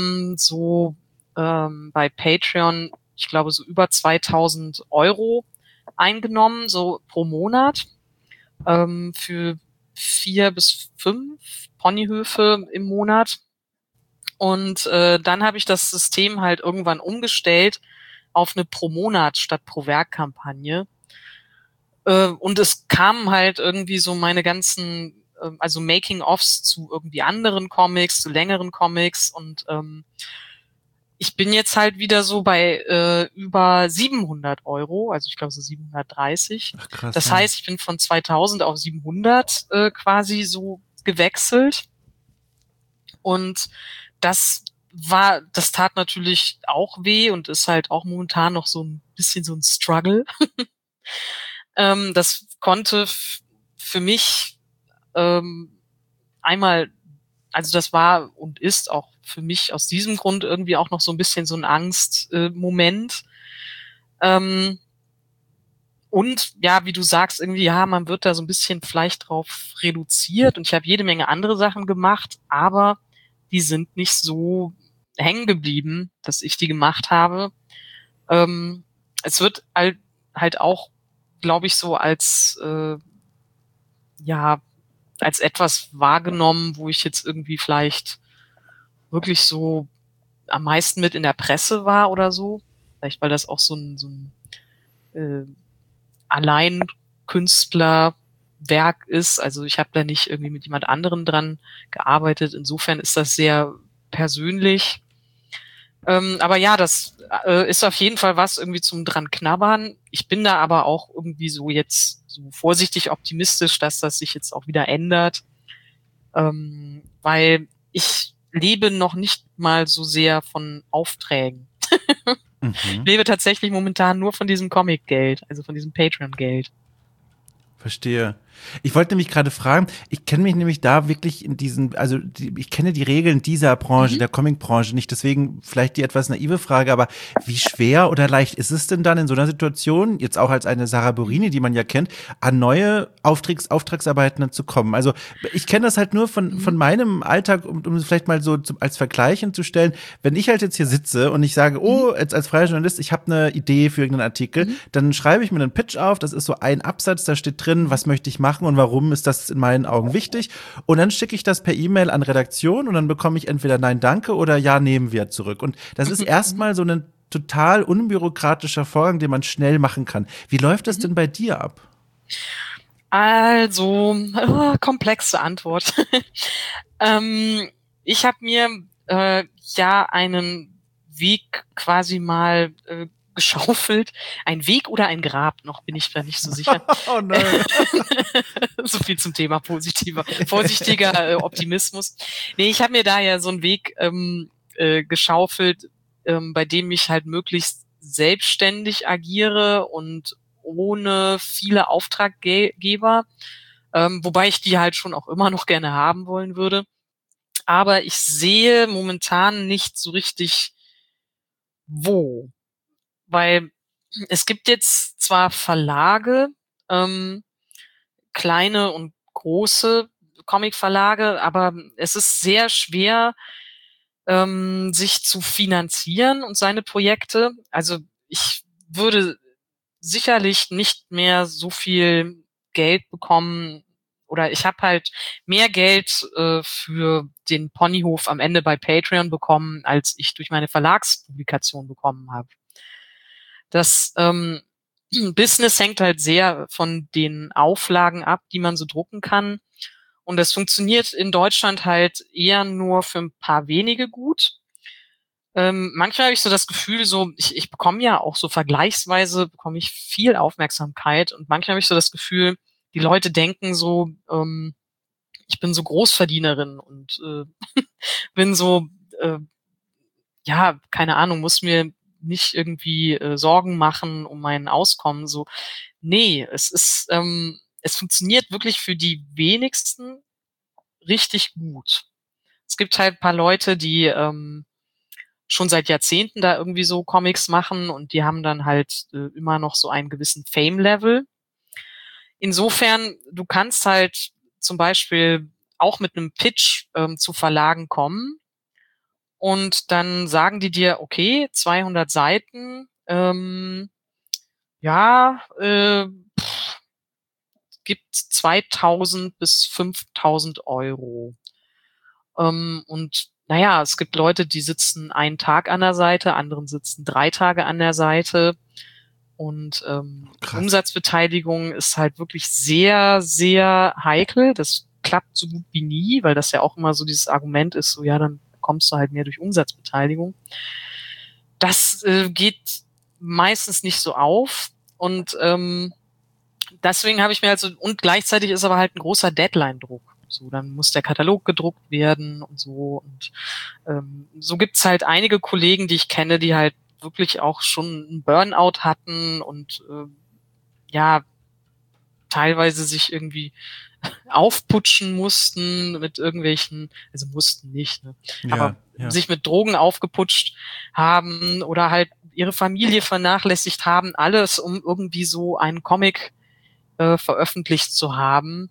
bei Patreon, ich glaube, so über 2000 Euro eingenommen, so pro Monat, für 4 bis 5 Ponyhöfe im Monat. Und dann habe ich das System halt irgendwann umgestellt auf eine pro Monat statt pro Werk-Kampagne. Und es kamen halt irgendwie so meine ganzen, also Making-ofs zu irgendwie anderen Comics, zu längeren Comics und ich bin jetzt halt wieder so bei über 700 Euro, also ich glaube so 730. Ach, krass, das ja. heißt, ich bin von 2000 auf 700 quasi so gewechselt. Und das tat natürlich auch weh und ist halt auch momentan noch so ein bisschen so ein Struggle. Das konnte für mich einmal, also das war und ist auch für mich aus diesem Grund irgendwie auch noch so ein bisschen so ein Angstmoment. Und ja, wie du sagst, irgendwie, ja, man wird da so ein bisschen vielleicht drauf reduziert und ich habe jede Menge andere Sachen gemacht, aber die sind nicht so hängen geblieben, dass ich die gemacht habe. Es wird halt auch, glaube ich, so als als etwas wahrgenommen, wo ich jetzt irgendwie vielleicht wirklich so am meisten mit in der Presse war oder so. Vielleicht, weil das auch so ein Alleinkünstlerwerk ist. Also ich habe da nicht irgendwie mit jemand anderem dran gearbeitet. Insofern ist das sehr persönlich. Aber ja, das ist auf jeden Fall was irgendwie zum dran knabbern. Ich bin da aber auch irgendwie so jetzt so vorsichtig optimistisch, dass das sich jetzt auch wieder ändert. Weil ich lebe noch nicht mal so sehr von Aufträgen. Ich lebe tatsächlich momentan nur von diesem Comic-Geld, also von diesem Patreon-Geld. Verstehe. Ich wollte nämlich gerade fragen, ich kenne mich nämlich da wirklich in diesen, also ich kenne die Regeln dieser Branche, der Comic-Branche nicht, deswegen vielleicht die etwas naive Frage, aber wie schwer oder leicht ist es denn dann in so einer Situation, jetzt auch als eine Sarah Borini, die man ja kennt, an neue Auftragsarbeiten zu kommen? Also ich kenne das halt nur von meinem Alltag, um es vielleicht mal so als Vergleich hinzustellen, wenn ich halt jetzt hier sitze und ich sage, oh, jetzt als freier Journalist, ich habe eine Idee für irgendeinen Artikel, dann schreibe ich mir einen Pitch auf, das ist so ein Absatz, da steht drin, was möchte ich machen und warum ist das in meinen Augen wichtig. Und dann schicke ich das per E-Mail an Redaktion und dann bekomme ich entweder Nein, danke oder Ja, nehmen wir zurück. Und das ist erstmal so ein total unbürokratischer Vorgang, den man schnell machen kann. Wie läuft das denn bei dir ab? Also, komplexe Antwort. Ich habe mir ja einen Weg quasi mal geschaufelt. Ein Weg oder ein Grab, noch bin ich da nicht so sicher. Oh nein. So viel zum Thema vorsichtiger Optimismus. Nee, ich habe mir da ja so einen Weg geschaufelt, bei dem ich halt möglichst selbstständig agiere und ohne viele Auftraggeber, wobei ich die halt schon auch immer noch gerne haben wollen würde. Aber ich sehe momentan nicht so richtig wo. Weil es gibt jetzt zwar Verlage, kleine und große Comic-Verlage, aber es ist sehr schwer, sich zu finanzieren und seine Projekte. Also ich würde sicherlich nicht mehr so viel Geld bekommen oder ich habe halt mehr Geld für den Ponyhof am Ende bei Patreon bekommen, als ich durch meine Verlagspublikation bekommen habe. Das Business hängt halt sehr von den Auflagen ab, die man so drucken kann. Und das funktioniert in Deutschland halt eher nur für ein paar wenige gut. Manchmal habe ich so das Gefühl, so ich bekomme ja auch so vergleichsweise bekomme ich viel Aufmerksamkeit und manchmal habe ich so das Gefühl, die Leute denken so, ich bin so Großverdienerin und bin so, ja, keine Ahnung, muss mir nicht irgendwie Sorgen machen um mein Auskommen. So, nee, es funktioniert wirklich für die wenigsten richtig gut. Es gibt halt ein paar Leute, die schon seit Jahrzehnten da irgendwie so Comics machen und die haben dann halt immer noch so einen gewissen Fame-Level. Insofern, du kannst halt zum Beispiel auch mit einem Pitch zu Verlagen kommen und dann sagen die dir, okay, 200 Seiten, ja, gibt 2000 bis 5000 Euro. Und naja, es gibt Leute, die sitzen einen Tag an der Seite, anderen sitzen 3 Tage an der Seite. Und Umsatzbeteiligung ist halt wirklich sehr, sehr heikel. Das klappt so gut wie nie, weil das ja auch immer so dieses Argument ist, so ja, dann kommst du halt mehr durch Umsatzbeteiligung. Das geht meistens nicht so auf. Und deswegen habe ich mir halt so, und gleichzeitig ist aber halt ein großer Deadline-Druck. So, dann muss der Katalog gedruckt werden und so. Und so gibt's halt einige Kollegen, die ich kenne, die halt wirklich auch schon einen Burnout hatten und ja, teilweise sich irgendwie aufputschen mussten mit irgendwelchen, also mussten nicht, ne? Ja, aber ja. sich mit Drogen aufgeputscht haben oder halt ihre Familie vernachlässigt haben, alles, um irgendwie so einen Comic veröffentlicht zu haben.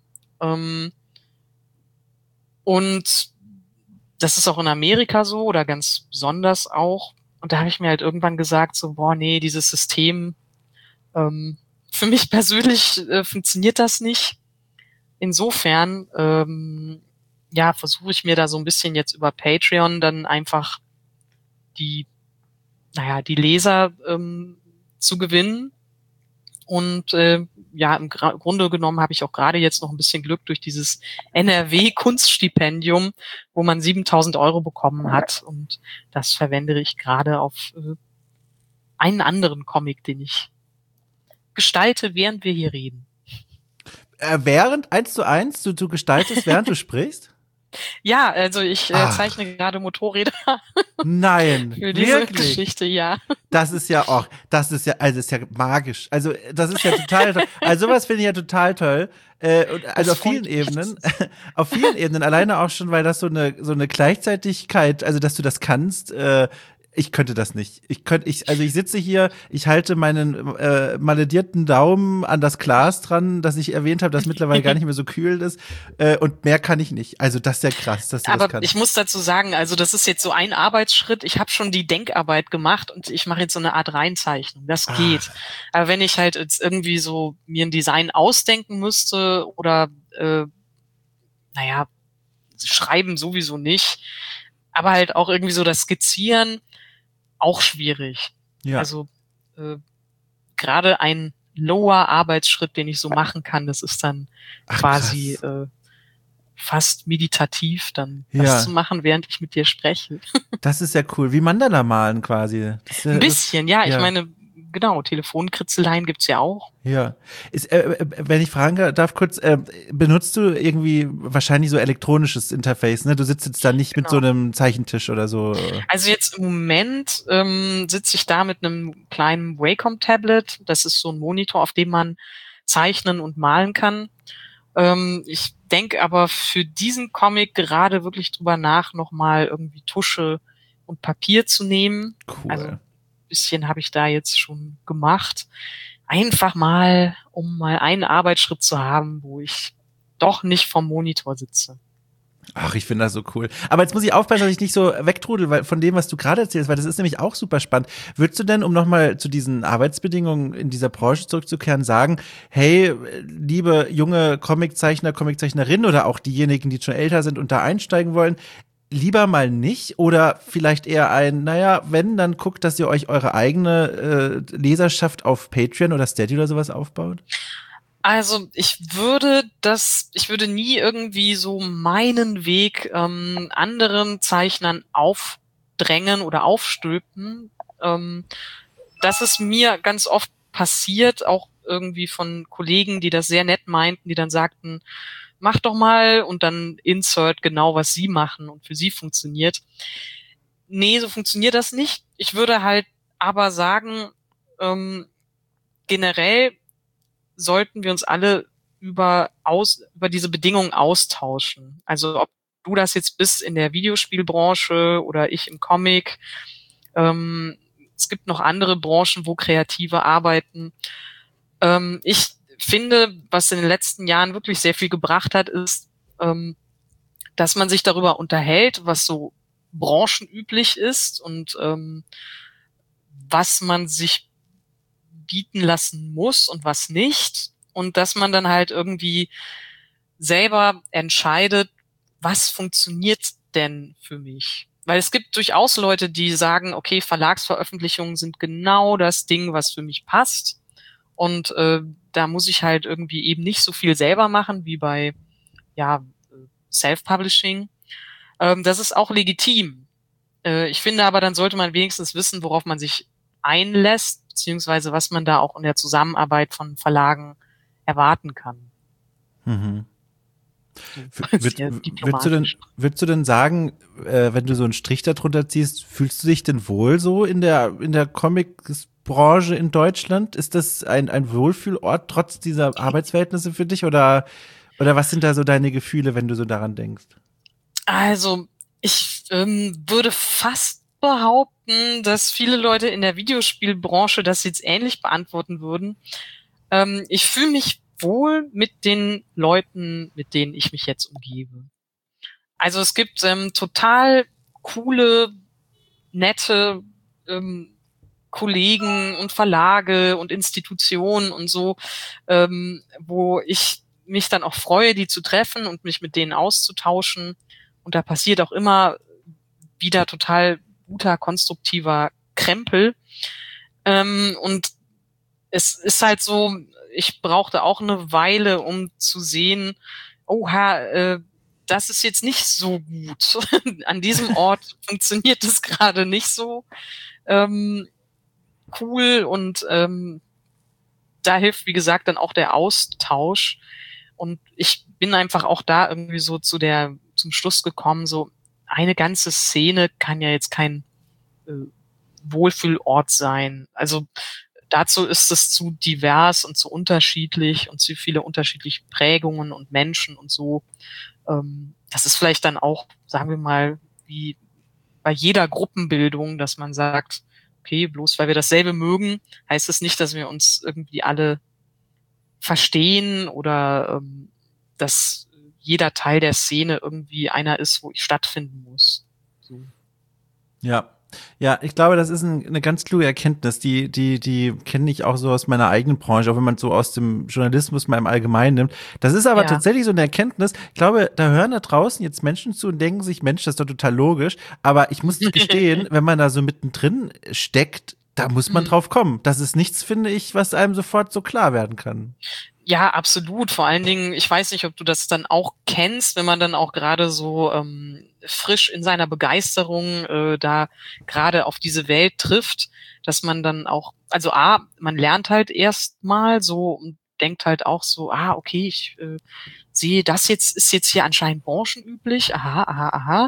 Und das ist auch in Amerika so oder ganz besonders auch. Und da habe ich mir halt irgendwann gesagt, so, boah, nee, dieses System, für mich persönlich funktioniert das nicht. Insofern, ja, versuche ich mir da so ein bisschen jetzt über Patreon dann einfach die Leser zu gewinnen. Und ja, im Grunde genommen habe ich auch gerade jetzt noch ein bisschen Glück durch dieses NRW-Kunststipendium, wo man 7.000 Euro bekommen hat. Und das verwende ich gerade auf einen anderen Comic, den ich gestalte, während wir hier reden. Während 1:1 du gestaltest, während du sprichst? Ja, also ich Ach, zeichne gerade Motorräder nein, für diese wirklich? Geschichte, ja. Das ist ja magisch. Also, das ist ja total toll. Also, sowas finde ich ja total toll. Also Das auf vielen freut mich. Ebenen. Auf vielen Ebenen. Alleine auch schon, weil das so eine Gleichzeitigkeit, also, dass du das kannst, ich könnte das nicht. Also ich sitze hier, ich halte meinen maledierten Daumen an das Glas dran, das ich erwähnt habe, das mittlerweile gar nicht mehr so kühl ist. Und mehr kann ich nicht. Also das ist ja krass, dass du das Aber kannst. ich muss dazu sagen, also das ist jetzt so ein Arbeitsschritt. Ich habe schon die Denkarbeit gemacht und ich mache jetzt so eine Art Reinzeichnung. Das geht. Ah, Aber wenn ich halt jetzt irgendwie so mir ein Design ausdenken müsste oder naja, schreiben sowieso nicht, aber halt auch irgendwie so das Skizzieren auch schwierig. ja. Also äh, gerade ein lower Arbeitsschritt, den ich so machen kann, das ist dann Ach, quasi krass. fast meditativ, dann das zu Ja. machen, während ich mit dir spreche. Das ist ja cool. Wie Mandala malen quasi. Ein bisschen, ja. Ich Ja, meine, genau, Telefonkritzeleien gibt's ja auch. ja. Wenn ich fragen darf, kurz, benutzt du irgendwie wahrscheinlich so elektronisches Interface, ne? Du sitzt jetzt da nicht mit so Genau. einem Zeichentisch oder so. Also jetzt im Moment sitze ich da mit einem kleinen Wacom-Tablet. Das ist so ein Monitor, auf dem man zeichnen und malen kann. Ich denke aber für diesen Comic gerade wirklich drüber nach, nochmal irgendwie Tusche und Papier zu nehmen. Also Cool. ein bisschen habe ich da jetzt schon gemacht. Einfach mal, um mal einen Arbeitsschritt zu haben, wo ich doch nicht vom Monitor sitze. Ach, ich finde das so cool. Aber jetzt muss ich aufpassen, dass ich nicht so wegtrudel, weil von dem, was du gerade erzählst, weil das ist nämlich auch super spannend. Würdest du denn, um nochmal zu diesen Arbeitsbedingungen in dieser Branche zurückzukehren, sagen, hey, liebe junge Comiczeichner, Comiczeichnerinnen oder auch diejenigen, die schon älter sind und da einsteigen wollen, lieber mal nicht oder vielleicht eher naja, wenn, dann guckt, dass ihr euch eure eigene Leserschaft auf Patreon oder Steady oder sowas aufbaut? Also ich würde nie irgendwie so meinen Weg anderen Zeichnern aufdrängen oder aufstülpen. Ähm, Das ist mir ganz oft passiert, auch irgendwie von Kollegen, die das sehr nett meinten, die dann sagten, mach doch mal und dann insert genau, was sie machen und für sie funktioniert. Nee, so funktioniert das nicht. Ich würde halt aber sagen, ähm, generell sollten wir uns alle über diese Bedingungen austauschen. Also ob du das jetzt bist in der Videospielbranche oder ich im Comic. Ähm, Es gibt noch andere Branchen, wo Kreative arbeiten. Ich finde, was in den letzten Jahren wirklich sehr viel gebracht hat, ist, dass man sich darüber unterhält, was so branchenüblich ist und was man sich bieten lassen muss und was nicht. Und dass man dann halt irgendwie selber entscheidet, was funktioniert denn für mich. Weil es gibt durchaus Leute, die sagen, okay, Verlagsveröffentlichungen sind genau das Ding, was für mich passt. Und da muss ich halt irgendwie eben nicht so viel selber machen wie bei ja, Self-Publishing. Das ist auch legitim. Ich finde aber, dann sollte man wenigstens wissen, worauf man sich einlässt, beziehungsweise was man da auch in der Zusammenarbeit von Verlagen erwarten kann. Mhm. So, sehr diplomatisch. Würdest du denn sagen, wenn du so einen Strich darunter ziehst, fühlst du dich denn wohl so in der Comics-Branche in Deutschland? Ist das ein Wohlfühlort trotz dieser Arbeitsverhältnisse für dich oder was sind da so deine Gefühle, wenn du so daran denkst? Also, ich würde fast behaupten, dass viele Leute in der Videospielbranche das jetzt ähnlich beantworten würden. Ich fühle mich wohl mit den Leuten, mit denen ich mich jetzt umgebe. Also es gibt total coole, nette Kollegen und Verlage und Institutionen und so, wo ich mich dann auch freue, die zu treffen und mich mit denen auszutauschen. Und da passiert auch immer wieder total guter, konstruktiver Krempel. Und es ist halt so, ich brauchte auch eine Weile, um zu sehen, oha, das ist jetzt nicht so gut. An diesem Ort funktioniert es gerade nicht so cool und da hilft, wie gesagt, dann auch der Austausch. Und ich bin einfach auch da irgendwie so zu zum Schluss gekommen, so eine ganze Szene kann ja jetzt kein Wohlfühlort sein. Also dazu ist es zu divers und zu unterschiedlich und zu viele unterschiedliche Prägungen und Menschen und so. Das ist vielleicht dann auch, sagen wir mal, wie bei jeder Gruppenbildung, dass man sagt, okay, bloß weil wir dasselbe mögen, heißt es nicht, dass wir uns irgendwie alle verstehen oder dass jeder Teil der Szene irgendwie einer ist, wo ich stattfinden muss. So. Ja. Ja, ich glaube, das ist eine ganz kluge Erkenntnis, die kenne ich auch so aus meiner eigenen Branche, auch wenn man so aus dem Journalismus mal im Allgemeinen nimmt. Das ist aber tatsächlich so eine Erkenntnis. Ich glaube, da hören da draußen jetzt Menschen zu und denken sich, Mensch, das ist doch total logisch. Aber ich muss gestehen, wenn man da so mittendrin steckt, da muss man drauf kommen. Das ist nichts, finde ich, was einem sofort so klar werden kann. Ja, absolut. Vor allen Dingen, ich weiß nicht, ob du das dann auch kennst, wenn man dann auch gerade so frisch in seiner Begeisterung da gerade auf diese Welt trifft, dass man dann auch, also man lernt halt erstmal so und denkt halt auch so, okay, ich sehe, das jetzt ist jetzt hier anscheinend branchenüblich, aha.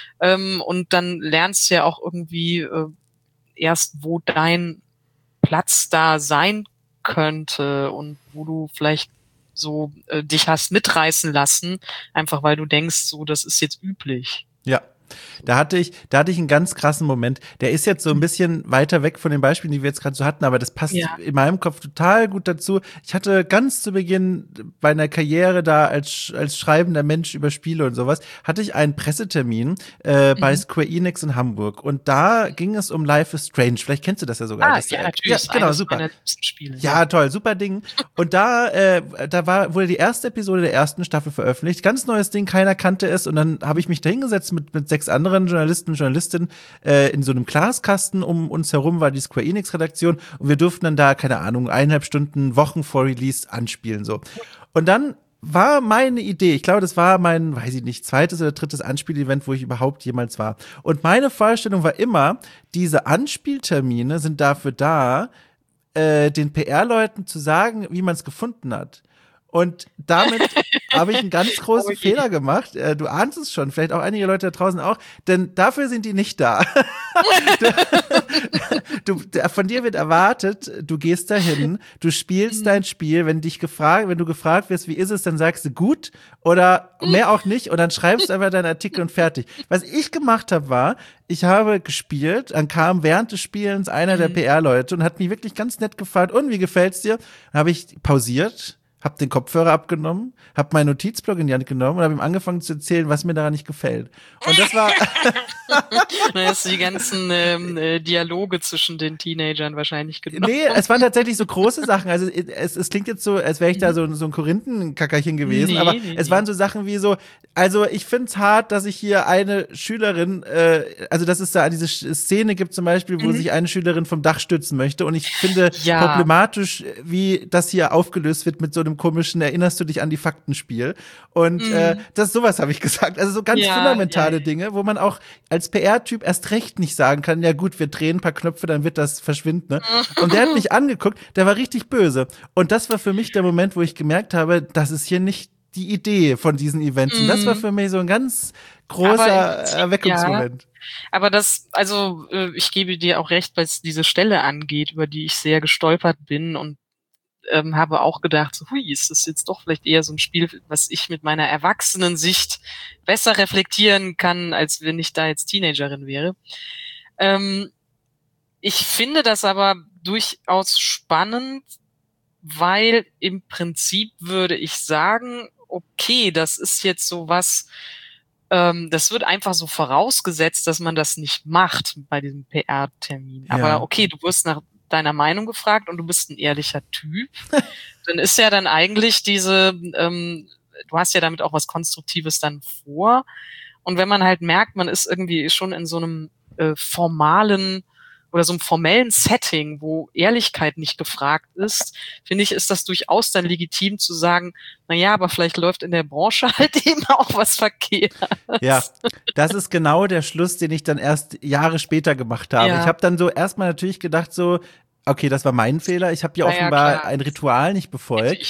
Und dann lernst du ja auch irgendwie erst, wo dein Platz da sein könnte und wo du vielleicht so dich hast mitreißen lassen, einfach weil du denkst, so das ist jetzt üblich. Ja. Da hatte ich einen ganz krassen Moment. Der ist jetzt so ein bisschen weiter weg von den Beispielen, die wir jetzt gerade so hatten, aber das passt in meinem Kopf total gut dazu. Ich hatte ganz zu Beginn meiner Karriere da als schreibender Mensch über Spiele und sowas, hatte ich einen Pressetermin bei Square Enix in Hamburg. Und da ging es um Life is Strange. Vielleicht kennst du das ja sogar. Ja, natürlich. Ja, genau, super. Meiner liebsten Spiele. Ja, toll, super Ding. Und da wurde die erste Episode der ersten Staffel veröffentlicht. Ganz neues Ding, keiner kannte es. Und dann habe ich mich da hingesetzt mit 6 anderen Journalisten und Journalistinnen in so einem Glaskasten. Um uns herum war die Square Enix-Redaktion. Und wir durften dann da, keine Ahnung, 1,5 Stunden, Wochen vor Release anspielen. So. Und dann war meine Idee, ich glaube, das war mein, weiß ich nicht, 2. oder 3. Anspielevent, wo ich überhaupt jemals war. Und meine Vorstellung war immer, diese Anspieltermine sind dafür da, den PR-Leuten zu sagen, wie man es gefunden hat. Und damit habe ich einen ganz großen Fehler gemacht. Du ahnst es schon, vielleicht auch einige Leute da draußen auch, denn dafür sind die nicht da. Von dir wird erwartet, du gehst dahin, du spielst dein Spiel, wenn du gefragt wirst, wie ist es, dann sagst du gut oder mehr auch nicht und dann schreibst du einfach deinen Artikel und fertig. Was ich gemacht habe, war, ich habe gespielt, dann kam während des Spielens einer der PR-Leute und hat mich wirklich ganz nett gefragt, und wie gefällt's dir? Dann habe ich pausiert, hab den Kopfhörer abgenommen, hab meinen Notizblock in die Hand genommen und habe ihm angefangen zu erzählen, was mir daran nicht gefällt. Und das war Dann hast du die ganzen Dialoge zwischen den Teenagern wahrscheinlich genommen. Nee, es waren tatsächlich so große Sachen. Also es klingt jetzt so, als wäre ich da so ein Korinthenkackerchen gewesen, aber es waren so Sachen wie so, also ich find's hart, dass ich hier eine Schülerin, also dass es da diese Szene gibt zum Beispiel, wo sich eine Schülerin vom Dach stürzen möchte, und ich finde problematisch, wie das hier aufgelöst wird mit so einem komischen, erinnerst du dich an die Faktenspiel? Und sowas habe ich gesagt. Also so ganz fundamentale Dinge, wo man auch als PR-Typ erst recht nicht sagen kann, ja gut, wir drehen ein paar Knöpfe, dann wird das verschwinden. Ne? Und der hat mich angeguckt, der war richtig böse. Und das war für mich der Moment, wo ich gemerkt habe, das ist hier nicht die Idee von diesen Events. Und das war für mich so ein ganz großer Erweckungsmoment. Ja, aber ich gebe dir auch recht, was diese Stelle angeht, über die ich sehr gestolpert bin und habe auch gedacht, so, hui, ist das jetzt doch vielleicht eher so ein Spiel, was ich mit meiner Erwachsenensicht besser reflektieren kann, als wenn ich da jetzt Teenagerin wäre. Ich finde das aber durchaus spannend, weil im Prinzip würde ich sagen, okay, das ist jetzt sowas, das wird einfach so vorausgesetzt, dass man das nicht macht bei diesem PR-Termin. Ja. Aber okay, du wirst nach deiner Meinung gefragt und du bist ein ehrlicher Typ, dann ist ja dann eigentlich du hast ja damit auch was Konstruktives dann vor. Und wenn man halt merkt, man ist irgendwie schon in so einem formalen oder so einem formellen Setting, wo Ehrlichkeit nicht gefragt ist, finde ich, ist das durchaus dann legitim zu sagen, na ja, aber vielleicht läuft in der Branche halt eben auch was verkehrt. Ja, das ist genau der Schluss, den ich dann erst Jahre später gemacht habe. Ja. Ich habe dann so erstmal natürlich gedacht so, okay, das war mein Fehler. Ich habe ja offenbar ein Ritual nicht befolgt.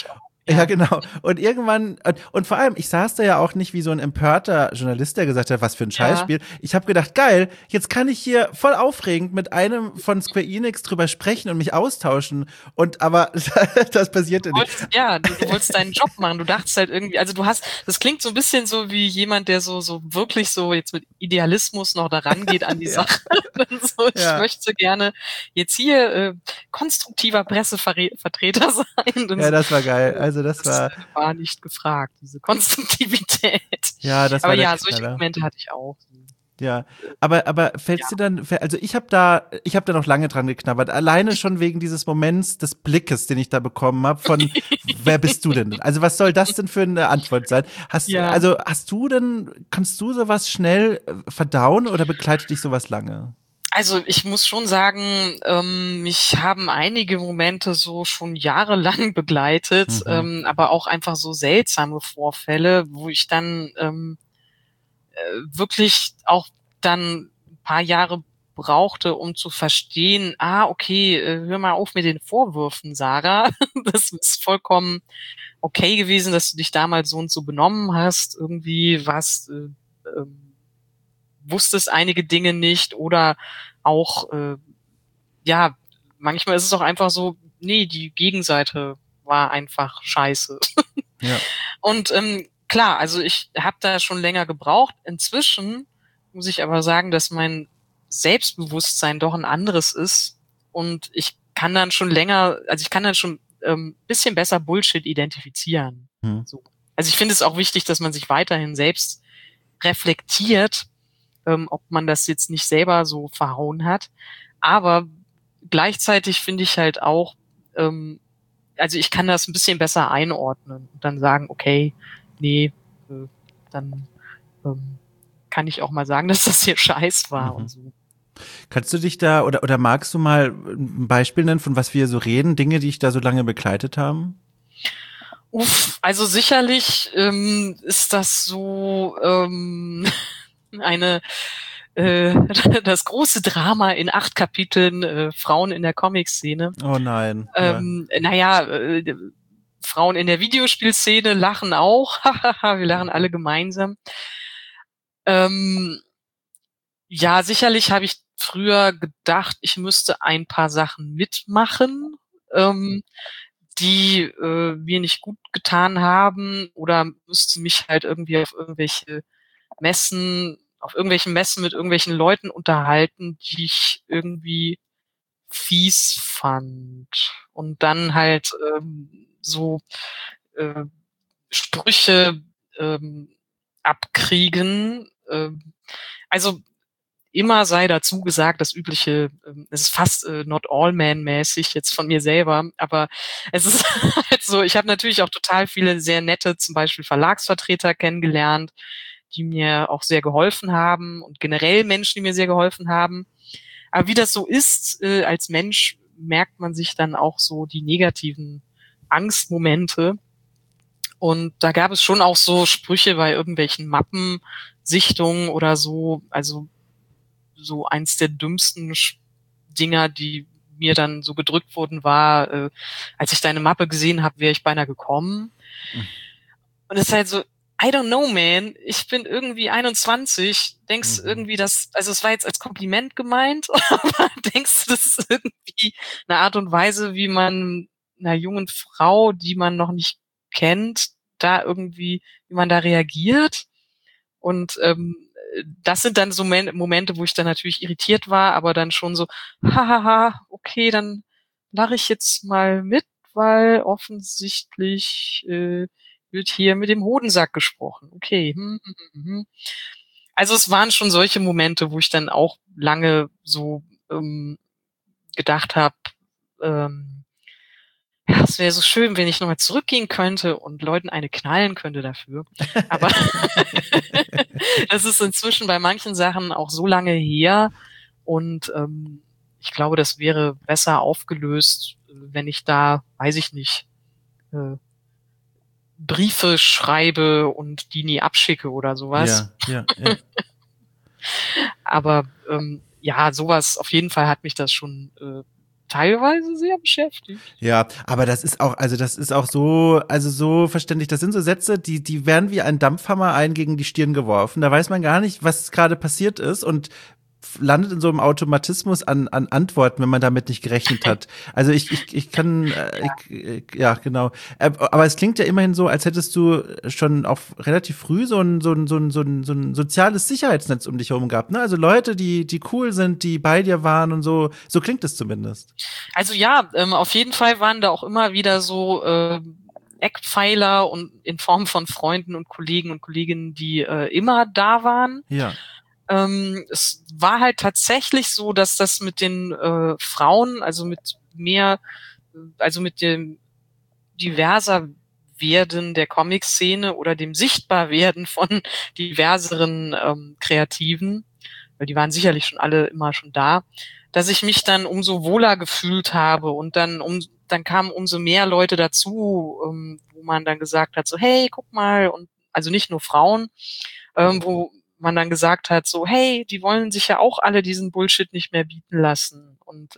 Ja, genau. Und irgendwann, und vor allem, ich saß da ja auch nicht wie so ein empörter Journalist, der gesagt hat, was für ein Scheißspiel. Ich habe gedacht, geil, jetzt kann ich hier voll aufregend mit einem von Square Enix drüber sprechen und mich austauschen. Aber das passierte nicht. Du wolltest deinen Job machen. Du dachtest halt irgendwie, also das klingt so ein bisschen so wie jemand, der so wirklich so jetzt mit Idealismus noch daran geht an die Sache. So, ich möchte gerne jetzt hier konstruktiver Pressevertreter sein. Ja, das war geil. Also das war nicht gefragt, diese Konstruktivität. Ja, das aber war der solche Knaller. Momente hatte ich auch. Ja, aber fällt's dir dann, also ich habe da noch lange dran geknabbert, alleine schon wegen dieses Moments des Blickes, den ich da bekommen habe von, wer bist du denn? Also was soll das denn für eine Antwort sein? Kannst du sowas schnell verdauen oder begleitet dich sowas lange? Also ich muss schon sagen, mich haben einige Momente so schon jahrelang begleitet, aber auch einfach so seltsame Vorfälle, wo ich dann wirklich auch dann ein paar Jahre brauchte, um zu verstehen, okay, hör mal auf mit den Vorwürfen, Sarah. Das ist vollkommen okay gewesen, dass du dich damals so und so benommen hast. Irgendwie wusstest einige Dinge nicht oder auch, manchmal ist es auch einfach so, nee, die Gegenseite war einfach scheiße. Ja. Und klar, also ich habe da schon länger gebraucht. Inzwischen muss ich aber sagen, dass mein Selbstbewusstsein doch ein anderes ist und ich kann dann schon bisschen besser Bullshit identifizieren. So. Also ich finde es auch wichtig, dass man sich weiterhin selbst reflektiert, ob man das jetzt nicht selber so verhauen hat. Aber gleichzeitig finde ich halt auch, also ich kann das ein bisschen besser einordnen und dann sagen, okay, nee, dann kann ich auch mal sagen, dass das hier scheiß war und so. Kannst du dich da oder magst du mal ein Beispiel nennen, von was wir so reden, Dinge, die dich da so lange begleitet haben? Also sicherlich ist das so das große Drama in 8 Kapiteln Frauen in der Comic-Szene. Oh nein. Frauen in der Videospielszene lachen auch. Wir lachen alle gemeinsam. Sicherlich habe ich früher gedacht, ich müsste ein paar Sachen mitmachen, die mir nicht gut getan haben oder müsste mich halt irgendwie auf irgendwelchen Messen mit irgendwelchen Leuten unterhalten, die ich irgendwie fies fand. Und dann halt so Sprüche abkriegen. Also immer sei dazu gesagt, das übliche, es ist fast Not All Man-mäßig jetzt von mir selber, aber es ist halt so, ich habe natürlich auch total viele sehr nette, zum Beispiel Verlagsvertreter kennengelernt, die mir auch sehr geholfen haben und generell Menschen, die mir sehr geholfen haben. Aber wie das so ist, als Mensch merkt man sich dann auch so die negativen Angstmomente. Und da gab es schon auch so Sprüche bei irgendwelchen Mappensichtungen oder so, also so eins der dümmsten Dinger, die mir dann so gedrückt wurden, war, als ich deine Mappe gesehen habe, wäre ich beinahe gekommen. Und es ist halt so, I don't know, man. Ich bin irgendwie 21. Denkst irgendwie, also es war jetzt als Kompliment gemeint, aber denkst du, das ist irgendwie eine Art und Weise, wie man einer jungen Frau, die man noch nicht kennt, wie man da reagiert? Und das sind dann so Momente, wo ich dann natürlich irritiert war, aber dann schon so, hahaha, okay, dann lache ich jetzt mal mit, weil offensichtlich wird hier mit dem Hodensack gesprochen. Okay. Also es waren schon solche Momente, wo ich dann auch lange so gedacht habe, es wäre so schön, wenn ich nochmal zurückgehen könnte und Leuten eine knallen könnte dafür. Aber das ist inzwischen bei manchen Sachen auch so lange her und ich glaube, das wäre besser aufgelöst, wenn ich da, weiß ich nicht, Briefe schreibe und die nie abschicke oder sowas. Ja. Aber sowas, auf jeden Fall hat mich das schon teilweise sehr beschäftigt. Ja, aber das ist auch so, also so verständlich. Das sind so Sätze, die werden wie ein Dampfhammer ein gegen die Stirn geworfen. Da weiß man gar nicht, was gerade passiert ist und landet in so einem Automatismus an Antworten, wenn man damit nicht gerechnet hat. Also ich kann, ja, genau. Aber es klingt ja immerhin so, als hättest du schon auch relativ früh so ein soziales Sicherheitsnetz um dich herum gehabt, ne? Also Leute, die cool sind, die bei dir waren und so. So klingt es zumindest. Also ja, auf jeden Fall waren da auch immer wieder so Eckpfeiler und in Form von Freunden und Kollegen und Kolleginnen, die immer da waren. Ja. Es war halt tatsächlich so, dass das mit den Frauen, also mit dem diverser Werden der Comic-Szene oder dem Sichtbarwerden von diverseren Kreativen, weil die waren sicherlich schon alle immer schon da, dass ich mich dann umso wohler gefühlt habe und dann kamen umso mehr Leute dazu, wo man dann gesagt hat, so hey, guck mal, und also nicht nur Frauen, wo man dann gesagt hat, so hey, die wollen sich ja auch alle diesen Bullshit nicht mehr bieten lassen. Und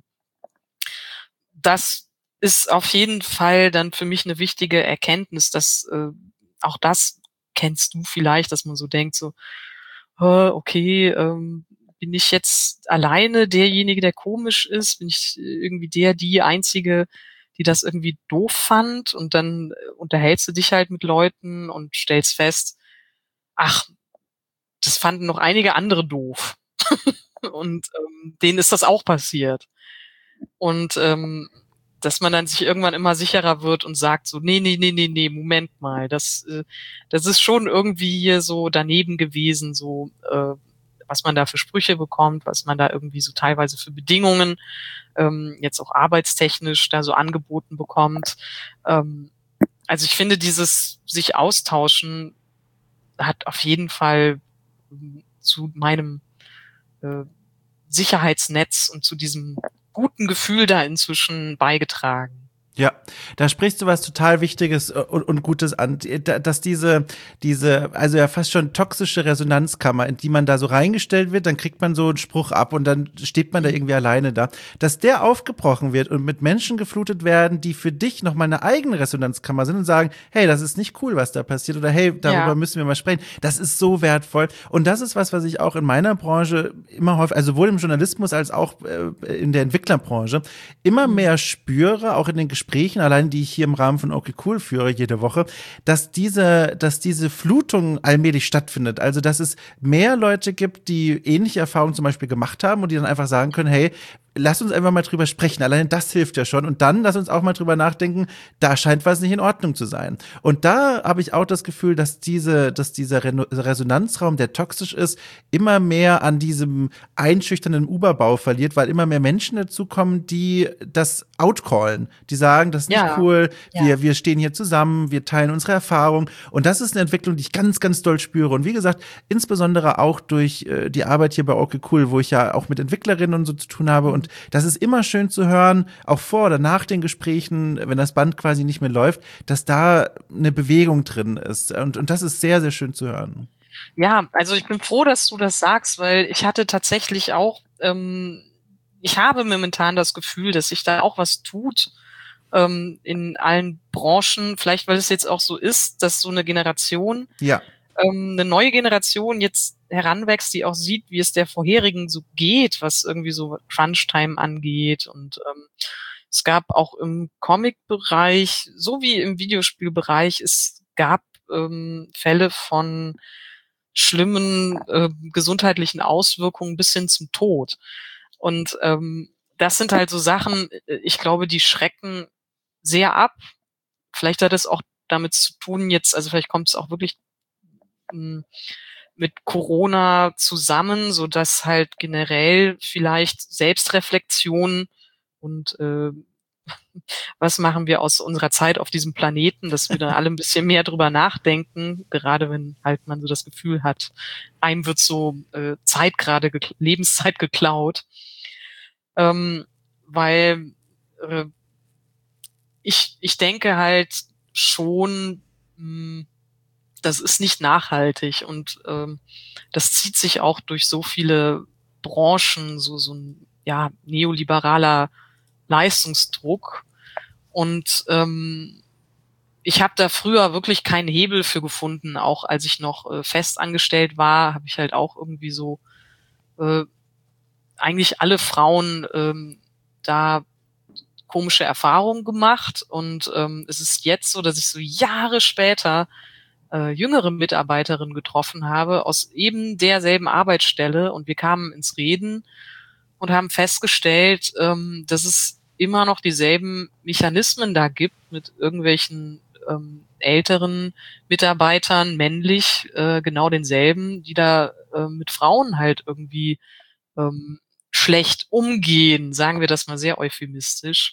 das ist auf jeden Fall dann für mich eine wichtige Erkenntnis, dass auch das kennst du vielleicht, dass man so denkt, so okay, bin ich jetzt alleine derjenige, der komisch ist? Bin ich irgendwie die Einzige, die das irgendwie doof fand? Und dann unterhältst du dich halt mit Leuten und stellst fest, ach, das fanden noch einige andere doof. Und denen ist das auch passiert. Und dass man dann sich irgendwann immer sicherer wird und sagt so, nee, Moment mal, das ist schon irgendwie hier so daneben gewesen, so was man da für Sprüche bekommt, was man da irgendwie so teilweise für Bedingungen jetzt auch arbeitstechnisch da so angeboten bekommt. Also ich finde, dieses sich austauschen hat auf jeden Fall zu meinem Sicherheitsnetz und zu diesem guten Gefühl da inzwischen beigetragen. Ja, da sprichst du was total Wichtiges und Gutes an, dass also ja fast schon toxische Resonanzkammer, in die man da so reingestellt wird, dann kriegt man so einen Spruch ab und dann steht man da irgendwie alleine da, dass der aufgebrochen wird und mit Menschen geflutet werden, die für dich nochmal eine eigene Resonanzkammer sind und sagen, hey, das ist nicht cool, was da passiert oder hey, darüber müssen wir mal sprechen. Das ist so wertvoll und das ist was ich auch in meiner Branche immer häufig, also sowohl im Journalismus als auch in der Entwicklerbranche immer mehr spüre, auch in den Gesprächen, allein die ich hier im Rahmen von Okay Cool führe jede Woche, dass diese Flutung allmählich stattfindet. Also, dass es mehr Leute gibt, die ähnliche Erfahrungen zum Beispiel gemacht haben und die dann einfach sagen können, hey, lass uns einfach mal drüber sprechen. Allein das hilft ja schon. Und dann lass uns auch mal drüber nachdenken, da scheint was nicht in Ordnung zu sein. Und da habe ich auch das Gefühl, dass dieser Resonanzraum, der toxisch ist, immer mehr an diesem einschüchternden Überbau verliert, weil immer mehr Menschen dazukommen, die das outcallen. Die sagen, das ist nicht cool, wir stehen hier zusammen, wir teilen unsere Erfahrung. Und das ist eine Entwicklung, die ich ganz, ganz doll spüre. Und wie gesagt, insbesondere auch durch die Arbeit hier bei Okay Cool, wo ich ja auch mit Entwicklerinnen und so zu tun habe. Und das ist immer schön zu hören, auch vor oder nach den Gesprächen, wenn das Band quasi nicht mehr läuft, dass da eine Bewegung drin ist. Und das ist sehr, sehr schön zu hören. Ja, also ich bin froh, dass du das sagst, weil ich hatte tatsächlich auch, ich habe momentan das Gefühl, dass sich da auch was tut in allen Branchen. Vielleicht, weil es jetzt auch so ist, dass so eine Generation eine neue Generation jetzt heranwächst, die auch sieht, wie es der vorherigen so geht, was irgendwie so Crunch-Time angeht. Und es gab auch im Comic-Bereich, so wie im Videospielbereich, es gab Fälle von schlimmen gesundheitlichen Auswirkungen bis hin zum Tod. Und das sind halt so Sachen, ich glaube, die schrecken sehr ab. Vielleicht hat es auch damit zu tun jetzt, also vielleicht kommt es auch wirklich mit Corona zusammen, so dass halt generell vielleicht Selbstreflexion und was machen wir aus unserer Zeit auf diesem Planeten, dass wir da alle ein bisschen mehr drüber nachdenken, gerade wenn halt man so das Gefühl hat, einem wird so Lebenszeit geklaut, weil ich denke halt schon, das ist nicht nachhaltig und das zieht sich auch durch so viele Branchen, so ein neoliberaler Leistungsdruck. Und ich habe da früher wirklich keinen Hebel für gefunden. Auch als ich noch fest angestellt war, habe ich halt auch irgendwie so eigentlich alle Frauen da komische Erfahrungen gemacht. Und es ist jetzt so, dass ich so Jahre später jüngere Mitarbeiterinnen getroffen habe aus eben derselben Arbeitsstelle. Und wir kamen ins Reden und haben festgestellt, dass es immer noch dieselben Mechanismen da gibt mit irgendwelchen älteren Mitarbeitern, männlich, genau denselben, die da mit Frauen halt irgendwie schlecht umgehen, sagen wir das mal sehr euphemistisch.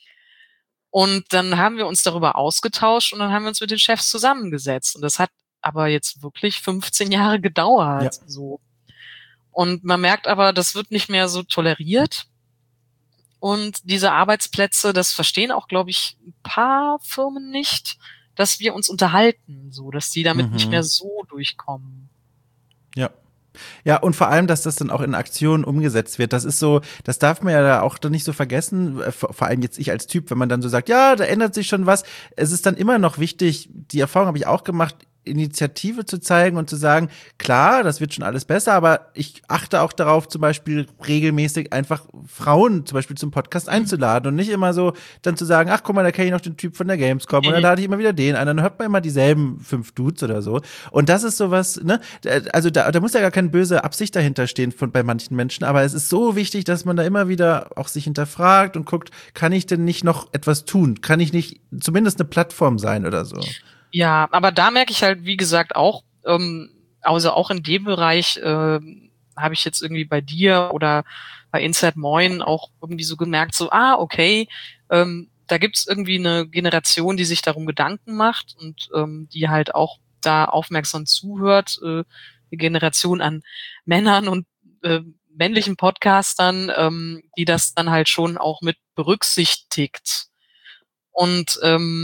Und dann haben wir uns darüber ausgetauscht und dann haben wir uns mit den Chefs zusammengesetzt. Und das hat aber jetzt wirklich 15 Jahre gedauert. Ja. So. Und man merkt aber, das wird nicht mehr so toleriert. Und diese Arbeitsplätze, das verstehen auch, glaube ich, ein paar Firmen nicht, dass wir uns unterhalten, so, dass die damit nicht mehr so durchkommen. Ja. Ja, und vor allem, dass das dann auch in Aktionen umgesetzt wird. Das ist so, das darf man ja da auch dann nicht so vergessen, vor allem jetzt ich als Typ, wenn man dann so sagt, ja, da ändert sich schon was. Es ist dann immer noch wichtig, die Erfahrung habe ich auch gemacht, Initiative zu zeigen und zu sagen, klar, das wird schon alles besser, aber ich achte auch darauf, zum Beispiel regelmäßig einfach Frauen zum Beispiel zum Podcast einzuladen und nicht immer so dann zu sagen, ach guck mal, da kenne ich noch den Typ von der Gamescom und dann lade ich immer wieder den ein, dann hört man immer dieselben 5 Dudes oder so. Und das ist sowas, ne, also da muss ja gar keine böse Absicht dahinter stehen bei manchen Menschen, aber es ist so wichtig, dass man da immer wieder auch sich hinterfragt und guckt, kann ich denn nicht noch etwas tun? Kann ich nicht zumindest eine Plattform sein oder so? Ja, aber da merke ich halt, wie gesagt, auch, also auch in dem Bereich habe ich jetzt irgendwie bei dir oder bei Inside Moin auch irgendwie so gemerkt, so, okay, da gibt's irgendwie eine Generation, die sich darum Gedanken macht und die halt auch da aufmerksam zuhört, eine Generation an Männern und männlichen Podcastern, die das dann halt schon auch mit berücksichtigt. Und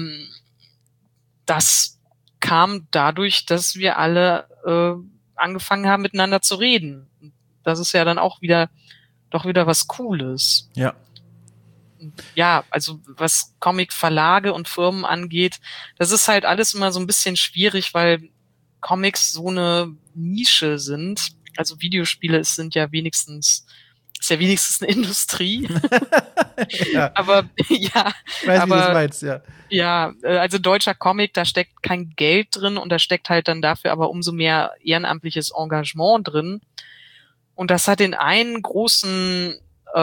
das kam dadurch, dass wir alle angefangen haben, miteinander zu reden. Das ist ja dann auch doch wieder was Cooles. Ja. Ja, also was Comic-Verlage und Firmen angeht, das ist halt alles immer so ein bisschen schwierig, weil Comics so eine Nische sind. Also Videospiele sind ja wenigstens eine Industrie. Ja. Aber ja. Ich weiß, wie du das meinst, ja. Ja, also deutscher Comic, da steckt kein Geld drin und da steckt halt dann dafür aber umso mehr ehrenamtliches Engagement drin. Und das hat das eine große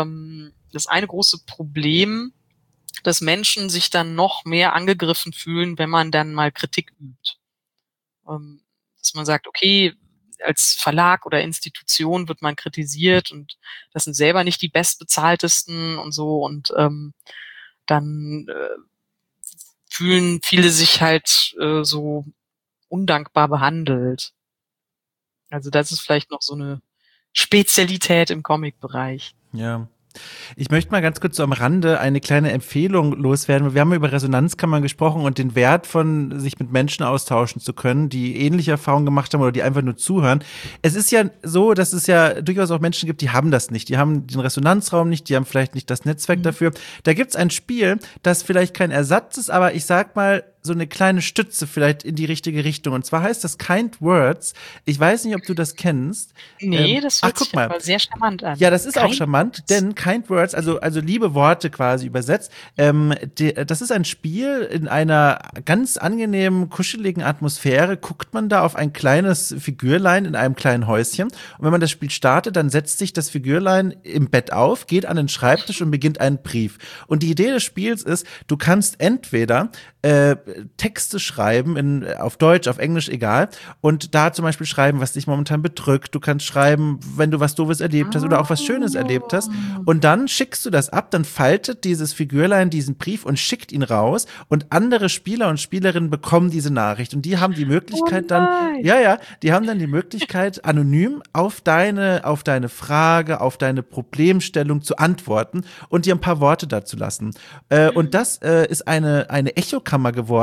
Problem, dass Menschen sich dann noch mehr angegriffen fühlen, wenn man dann mal Kritik übt. Dass man sagt, okay, als Verlag oder Institution wird man kritisiert und das sind selber nicht die bestbezahltesten und so und dann fühlen viele sich halt so undankbar behandelt. Also das ist vielleicht noch so eine Spezialität im Comic-Bereich. Ja. Ich möchte mal ganz kurz so am Rande eine kleine Empfehlung loswerden. Wir haben über Resonanzkammern gesprochen und den Wert von sich mit Menschen austauschen zu können, die ähnliche Erfahrungen gemacht haben oder die einfach nur zuhören. Es ist ja so, dass es ja durchaus auch Menschen gibt, die haben das nicht. Die haben den Resonanzraum nicht, die haben vielleicht nicht das Netzwerk dafür. Da gibt's ein Spiel, das vielleicht kein Ersatz ist, aber ich sag mal, so eine kleine Stütze vielleicht in die richtige Richtung. Und zwar heißt das Kind Words. Ich weiß nicht, ob du das kennst. Nee, das hört sich aber sehr charmant an. Ja, das ist auch charmant, denn Kind Words, also liebe Worte quasi übersetzt, das ist ein Spiel in einer ganz angenehmen, kuscheligen Atmosphäre. Guckt man da auf ein kleines Figürlein in einem kleinen Häuschen. Und wenn man das Spiel startet, dann setzt sich das Figürlein im Bett auf, geht an den Schreibtisch und beginnt einen Brief. Und die Idee des Spiels ist, du kannst entweder Texte schreiben, auf Deutsch, auf Englisch, egal. Und da zum Beispiel schreiben, was dich momentan bedrückt. Du kannst schreiben, wenn du was Doofes erlebt hast oder auch was Schönes erlebt hast. Und dann schickst du das ab, dann faltet dieses Figürlein diesen Brief und schickt ihn raus. Und andere Spieler und Spielerinnen bekommen diese Nachricht. Und die haben die Möglichkeit die haben dann die Möglichkeit, anonym auf deine Frage, auf deine Problemstellung zu antworten und dir ein paar Worte dazu lassen. Und das ist eine Echokammer geworden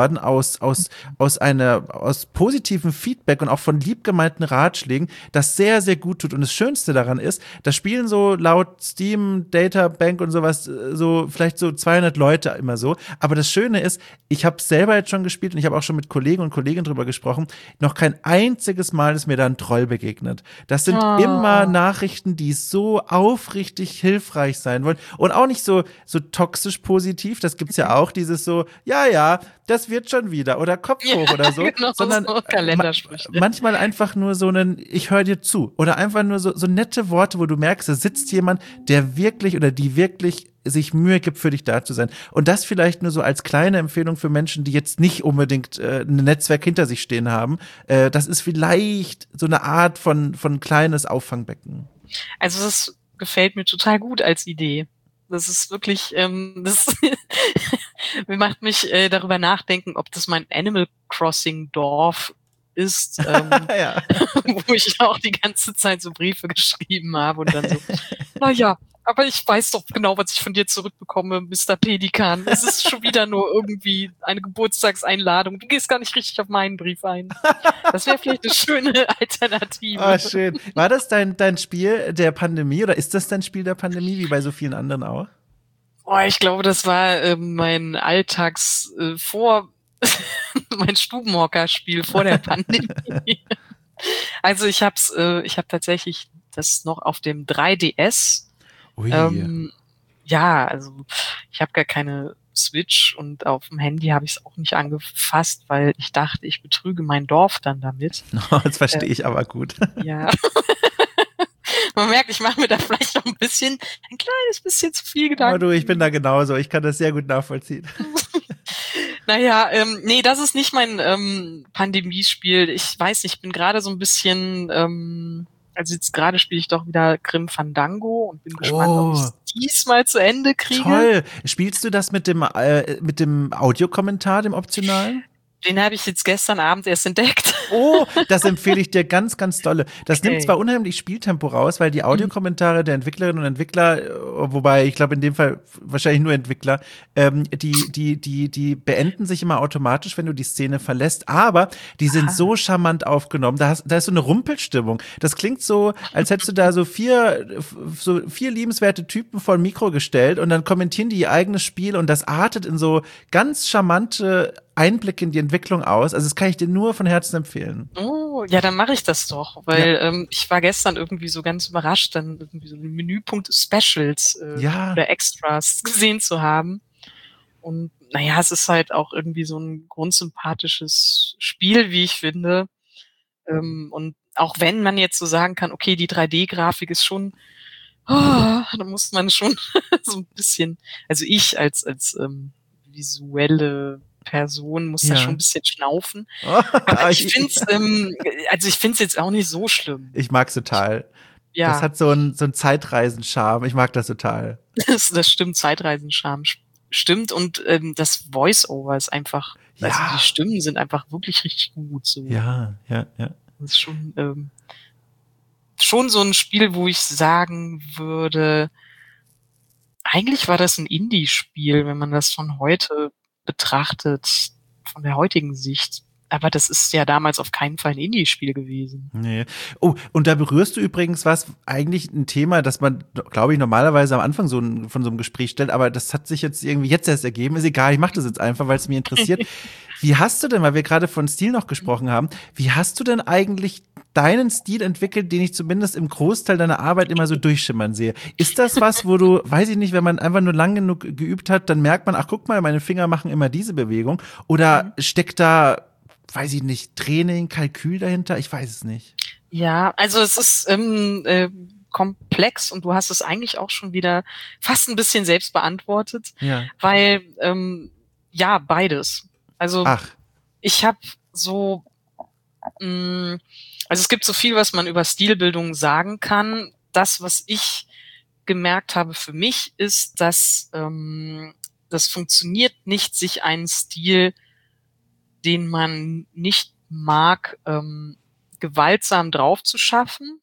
geworden aus positivem Feedback und auch von liebgemeinten Ratschlägen, das sehr, sehr gut tut. Und das Schönste daran ist, das spielen so laut Steam, Databank und sowas so vielleicht so 200 Leute immer so. Aber das Schöne ist, ich habe selber jetzt schon gespielt und ich habe auch schon mit Kollegen und Kolleginnen drüber gesprochen. Noch kein einziges Mal ist mir da ein Troll begegnet. Das sind immer Nachrichten, die so aufrichtig hilfreich sein wollen und auch nicht so toxisch positiv. Das gibt's ja auch, dieses so, ja, das wird schon wieder oder Kopf hoch oder so, genau, sondern so Kalendersprüche. Manchmal einfach nur so ich höre dir zu oder einfach nur so nette Worte, wo du merkst, da sitzt jemand, der wirklich oder die wirklich sich Mühe gibt, für dich da zu sein. Und das vielleicht nur so als kleine Empfehlung für Menschen, die jetzt nicht unbedingt ein Netzwerk hinter sich stehen haben. Das ist vielleicht so eine Art von kleines Auffangbecken. Also das gefällt mir total gut als Idee. Das ist wirklich, das macht mich darüber nachdenken, ob das mein Animal Crossing Dorf ist, Ja. wo ich auch die ganze Zeit so Briefe geschrieben habe und dann so, naja, aber ich weiß doch genau, was ich von dir zurückbekomme, Mr. Pelikan. Es ist schon wieder nur irgendwie eine Geburtstagseinladung. Du gehst gar nicht richtig auf meinen Brief ein. Das wäre vielleicht eine schöne Alternative. Ah, schön. War das dein Spiel der Pandemie oder ist das dein Spiel der Pandemie, wie bei so vielen anderen auch? Oh, ich glaube, das war mein mein Stubenhockerspiel vor der Pandemie. Also ich habe tatsächlich das noch auf dem 3DS. Ui. Ja, also ich habe gar keine Switch und auf dem Handy habe ich es auch nicht angefasst, weil ich dachte, ich betrüge mein Dorf dann damit. Das verstehe ich aber gut. Ja. Man merkt, ich mache mir da vielleicht noch ein kleines bisschen zu viel Gedanken. Aber du, ich bin da genauso. Ich kann das sehr gut nachvollziehen. Naja, nee, das ist nicht mein Pandemiespiel. Ich weiß nicht, ich bin gerade so ein bisschen, also jetzt gerade spiele ich doch wieder Grim Fandango und bin gespannt, ob ich es diesmal zu Ende kriege. Toll. Spielst du das mit dem Audiokommentar, dem optionalen? Den habe ich jetzt gestern Abend erst entdeckt. Oh, das empfehle ich dir ganz, ganz dolle. Das nimmt zwar unheimlich Spieltempo raus, weil die Audiokommentare der Entwicklerinnen und Entwickler, wobei ich glaube in dem Fall wahrscheinlich nur Entwickler, die beenden sich immer automatisch, wenn du die Szene verlässt, aber die sind so charmant aufgenommen. Da ist so eine Rumpelstimmung. Das klingt so, als hättest du da so vier liebenswerte Typen vor ein Mikro gestellt und dann kommentieren die ihr eigenes Spiel und das artet in so ganz charmante Einblick in die Entwicklung aus. Also das kann ich dir nur von Herzen empfehlen. Oh, ja, dann mache ich das doch, weil ich war gestern irgendwie so ganz überrascht, dann irgendwie so einen Menüpunkt Specials oder Extras gesehen zu haben. Und naja, es ist halt auch irgendwie so ein grundsympathisches Spiel, wie ich finde. Und auch wenn man jetzt so sagen kann, okay, die 3D-Grafik ist schon, da muss man schon so ein bisschen, also ich als visuelle Person muss da schon ein bisschen schnaufen. Aber ich finde es jetzt auch nicht so schlimm. Ich mag's total. Ja. Das hat so ein Zeitreisen-Charme. Ich mag das total. Das stimmt, Zeitreisen-Charme stimmt und das Voice-Over ist einfach, also die Stimmen sind einfach wirklich richtig gut. So. Ja. Das ist schon so ein Spiel, wo ich sagen würde, eigentlich war das ein Indie-Spiel, wenn man das von heute betrachtet, von der heutigen Sicht. Aber das ist ja damals auf keinen Fall ein Indie-Spiel gewesen. Nee. Oh, und da berührst du übrigens eigentlich ein Thema, das man, glaube ich, normalerweise am Anfang von so einem Gespräch stellt, aber das hat sich jetzt irgendwie jetzt erst ergeben. Ist egal, ich mache das jetzt einfach, weil es mich interessiert. Wie hast du denn, weil wir gerade von Stil noch gesprochen haben, wie hast du denn eigentlich deinen Stil entwickelt, den ich zumindest im Großteil deiner Arbeit immer so durchschimmern sehe? Ist das was, wo du, weiß ich nicht, wenn man einfach nur lang genug geübt hat, dann merkt man, ach guck mal, meine Finger machen immer diese Bewegung? Oder steckt da, weiß ich nicht, Training, Kalkül dahinter? Ich weiß es nicht. Ja, also es ist komplex und du hast es eigentlich auch schon wieder fast ein bisschen selbst beantwortet, weil beides. Also ich habe so, also es gibt so viel, was man über Stilbildung sagen kann. Das, was ich gemerkt habe für mich, ist, dass das funktioniert nicht, sich einen Stil, den man nicht mag, gewaltsam drauf zu schaffen.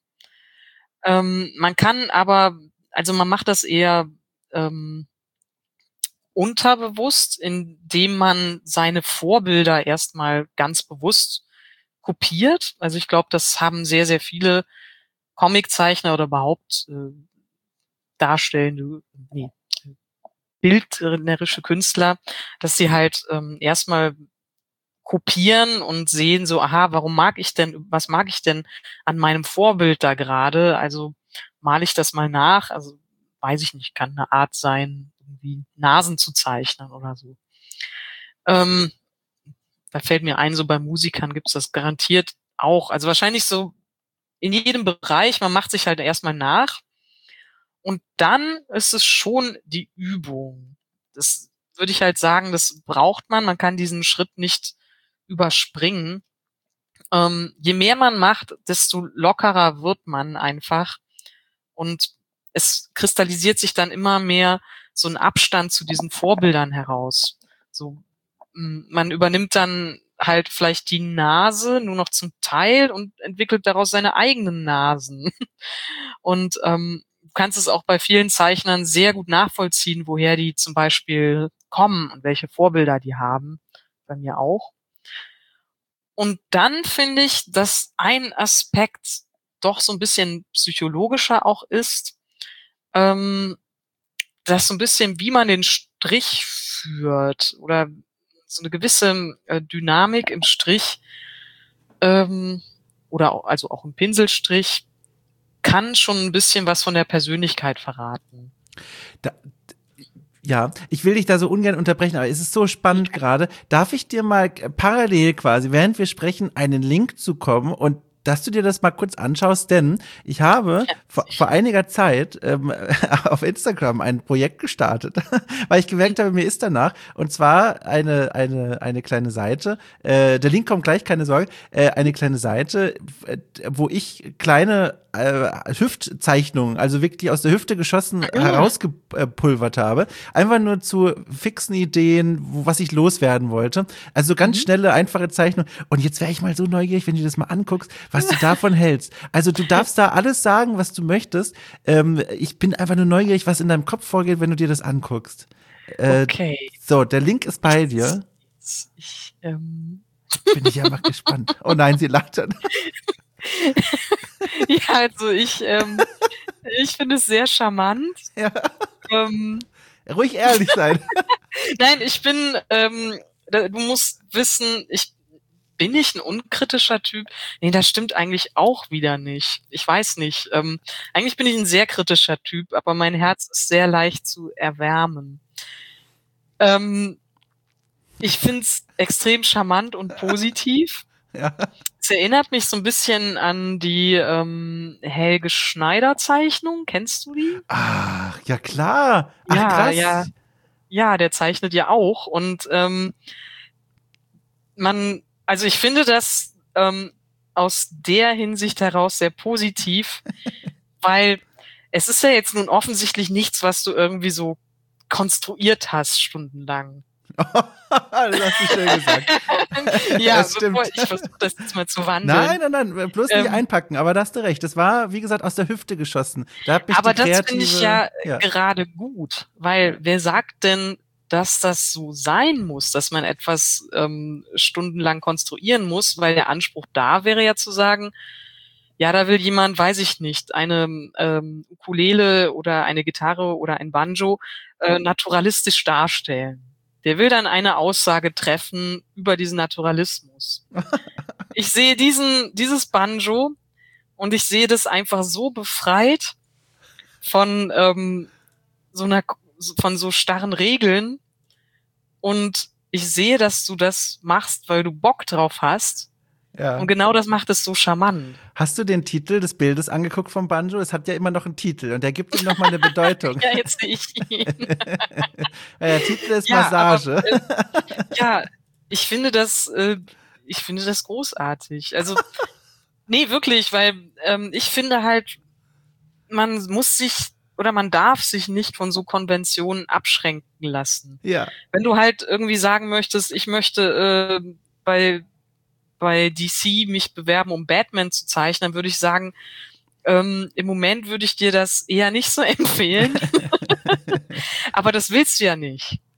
Man kann aber, also man macht das eher unterbewusst, indem man seine Vorbilder erstmal ganz bewusst kopiert. Also ich glaube, das haben sehr, sehr viele Comiczeichner oder überhaupt darstellende, bildnerische Künstler, dass sie halt erstmal kopieren und sehen so, aha, was mag ich denn an meinem Vorbild da gerade? Also male ich das mal nach, also weiß ich nicht, kann eine Art sein, irgendwie Nasen zu zeichnen oder so. Da fällt mir ein, so bei Musikern gibt's das garantiert auch. Also wahrscheinlich so in jedem Bereich, man macht sich halt erstmal nach und dann ist es schon die Übung. Das würde ich halt sagen, das braucht man. Man kann diesen Schritt nicht überspringen. Je mehr man macht, desto lockerer wird man einfach. Und es kristallisiert sich dann immer mehr so ein Abstand zu diesen Vorbildern heraus. So, man übernimmt dann halt vielleicht die Nase nur noch zum Teil und entwickelt daraus seine eigenen Nasen. Und du kannst es auch bei vielen Zeichnern sehr gut nachvollziehen, woher die zum Beispiel kommen und welche Vorbilder die haben. Bei mir auch. Und dann finde ich, dass ein Aspekt doch so ein bisschen psychologischer auch ist, dass so ein bisschen, wie man den Strich führt oder so eine gewisse Dynamik im Strich oder also auch im Pinselstrich kann schon ein bisschen was von der Persönlichkeit verraten. Ja, ich will dich da so ungern unterbrechen, aber es ist so spannend gerade. Darf ich dir mal parallel quasi, während wir sprechen, einen Link zukommen und dass du dir das mal kurz anschaust, denn ich habe vor einiger Zeit auf Instagram ein Projekt gestartet, weil ich gemerkt habe, mir ist danach, und zwar eine kleine Seite, der Link kommt gleich, keine Sorge, eine kleine Seite, wo ich kleine Hüftzeichnungen, also wirklich aus der Hüfte geschossen, herausgepulvert habe. Einfach nur zu fixen Ideen, was ich loswerden wollte. Also ganz schnelle, einfache Zeichnungen. Und jetzt wäre ich mal so neugierig, wenn du das mal anguckst, was du davon hältst. Also du darfst da alles sagen, was du möchtest. Ich bin einfach nur neugierig, was in deinem Kopf vorgeht, wenn du dir das anguckst. Okay. So, der Link ist bei dir. Bin ich einfach gespannt. Oh nein, sie lacht dann. Ja, also ich finde es sehr charmant. Ja. Ruhig ehrlich sein. Nein, du musst wissen, bin ich ein unkritischer Typ? Nee, das stimmt eigentlich auch wieder nicht. Ich weiß nicht. Eigentlich bin ich ein sehr kritischer Typ, aber mein Herz ist sehr leicht zu erwärmen. Ich find's extrem charmant und positiv. Ja. Es erinnert mich so ein bisschen an die Helge Schneider Zeichnung. Kennst du die? Ach, ja klar. Ach, Ja, krass. ja. Ja, der zeichnet ja auch. Und also ich finde das aus der Hinsicht heraus sehr positiv, weil es ist ja jetzt nun offensichtlich nichts, was du irgendwie so konstruiert hast stundenlang. Das hast du schön gesagt. Ja, das stimmt. Ich versuche das jetzt mal zu wandeln. Nein, bloß nicht einpacken, aber da hast du recht. Das war, wie gesagt, aus der Hüfte geschossen. Da hat mich aber die das finde ich ja gerade gut, weil wer sagt denn, dass das so sein muss, dass man etwas stundenlang konstruieren muss, weil der Anspruch da wäre ja zu sagen, ja, da will jemand, weiß ich nicht, eine Ukulele oder eine Gitarre oder ein Banjo naturalistisch darstellen. Der will dann eine Aussage treffen über diesen Naturalismus. Ich sehe dieses Banjo und ich sehe das einfach so befreit von von so starren Regeln und ich sehe, dass du das machst, weil du Bock drauf hast. Ja. Und genau das macht es so charmant. Hast du den Titel des Bildes angeguckt vom Banjo? Es hat ja immer noch einen Titel und der gibt ihm nochmal eine Bedeutung. Ja, jetzt sehe ich ihn. Der Titel ist Massage. Aber, ja, ich finde das großartig. Also, nee, wirklich, weil ich finde halt, man darf sich nicht von so Konventionen abschränken lassen. Ja. Wenn du halt irgendwie sagen möchtest, ich möchte bei DC mich bewerben, um Batman zu zeichnen, würde ich sagen, im Moment würde ich dir das eher nicht so empfehlen. Aber das willst du ja nicht.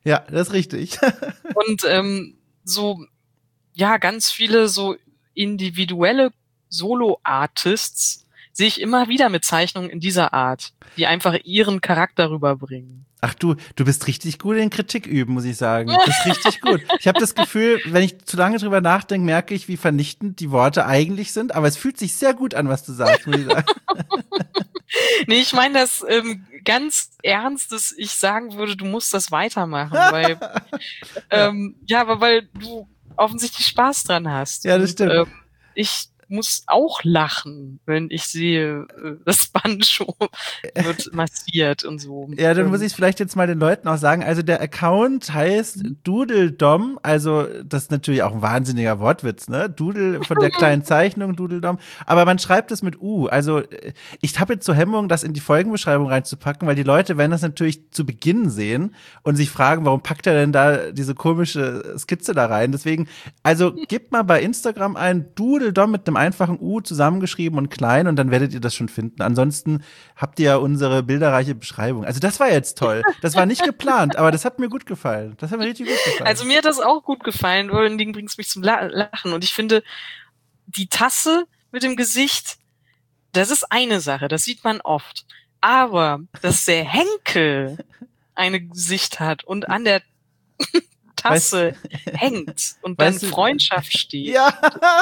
Ja, das ist richtig. Und so, ja, ganz viele so individuelle Solo-Artists sehe ich immer wieder mit Zeichnungen in dieser Art, die einfach ihren Charakter rüberbringen. Ach du bist richtig gut in Kritik üben, muss ich sagen. Das ist richtig gut. Ich habe das Gefühl, wenn ich zu lange drüber nachdenke, merke ich, wie vernichtend die Worte eigentlich sind. Aber es fühlt sich sehr gut an, was du sagst, muss ich sagen. Nee, ich meine das ganz ernst, dass ich sagen würde, du musst das weitermachen, weil ja, aber weil du offensichtlich Spaß dran hast. Ja, das stimmt. Ich muss auch lachen, wenn ich sehe, das Banjo wird massiert und so. Ja, dann muss ich es vielleicht jetzt mal den Leuten auch sagen. Also der Account heißt Doodledom, also das ist natürlich auch ein wahnsinniger Wortwitz, ne? Doodle von der kleinen Zeichnung, Doodledom. Aber man schreibt es mit U. Also ich habe jetzt so Hemmung, das in die Folgenbeschreibung reinzupacken, weil die Leute werden das natürlich zu Beginn sehen und sich fragen, warum packt er denn da diese komische Skizze da rein? Deswegen, also gebt mal bei Instagram ein Doodledom mit einem einfachen U zusammengeschrieben und klein und dann werdet ihr das schon finden. Ansonsten habt ihr ja unsere bilderreiche Beschreibung. Also das war jetzt toll. Das war nicht geplant, aber das hat mir gut gefallen. Das hat mir richtig gut gefallen. Also mir hat das auch gut gefallen, vor allen Dingen bringt es mich zum Lachen. Und ich finde, die Tasse mit dem Gesicht, das ist eine Sache, das sieht man oft. Aber, dass der Henkel ein Gesicht hat und an der Tasse hängt und dann Freundschaft steht. Ja.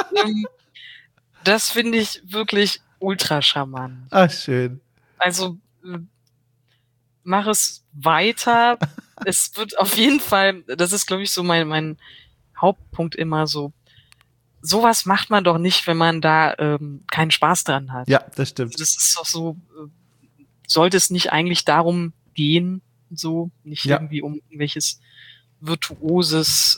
Das finde ich wirklich ultra charmant. Ach, schön. Also, mach es weiter. Es wird auf jeden Fall, das ist, glaube ich, so mein Hauptpunkt immer so. Sowas macht man doch nicht, wenn man da keinen Spaß dran hat. Ja, das stimmt. Das ist doch so, sollte es nicht eigentlich darum gehen, so, nicht irgendwie um irgendwelches virtuoses,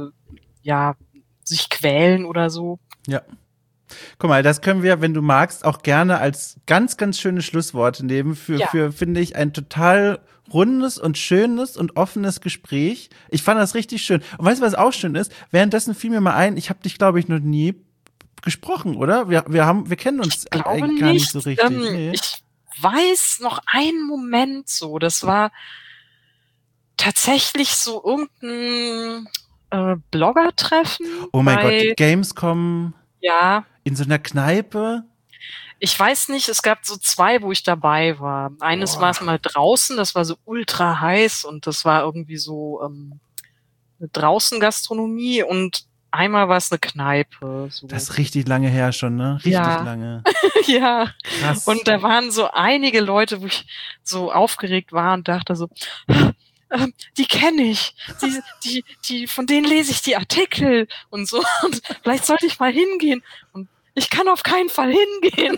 sich quälen oder so. Ja. Guck mal, das können wir, wenn du magst, auch gerne als ganz, ganz schönes Schlusswort nehmen für finde ich, ein total rundes und schönes und offenes Gespräch. Ich fand das richtig schön. Und weißt du, was auch schön ist? Währenddessen fiel mir mal ein, ich habe dich, glaube ich, noch nie gesprochen, oder? Wir kennen uns eigentlich gar nicht so richtig. Nee. Ich weiß noch einen Moment so, das war tatsächlich so irgendein Blogger-Treffen. Oh mein Gott, Gamescom. Ja. In so einer Kneipe? Ich weiß nicht, es gab so 2, wo ich dabei war. Eines war es mal draußen, das war so ultra heiß und das war irgendwie so eine Draußen-Gastronomie und einmal war es eine Kneipe. So. Das ist richtig lange her schon, ne? Richtig lange. Ja. Krass. Und da waren so einige Leute, wo ich so aufgeregt war und dachte so, die kenne ich, die, von denen lese ich die Artikel und so und vielleicht sollte ich mal hingehen und ich kann auf keinen Fall hingehen.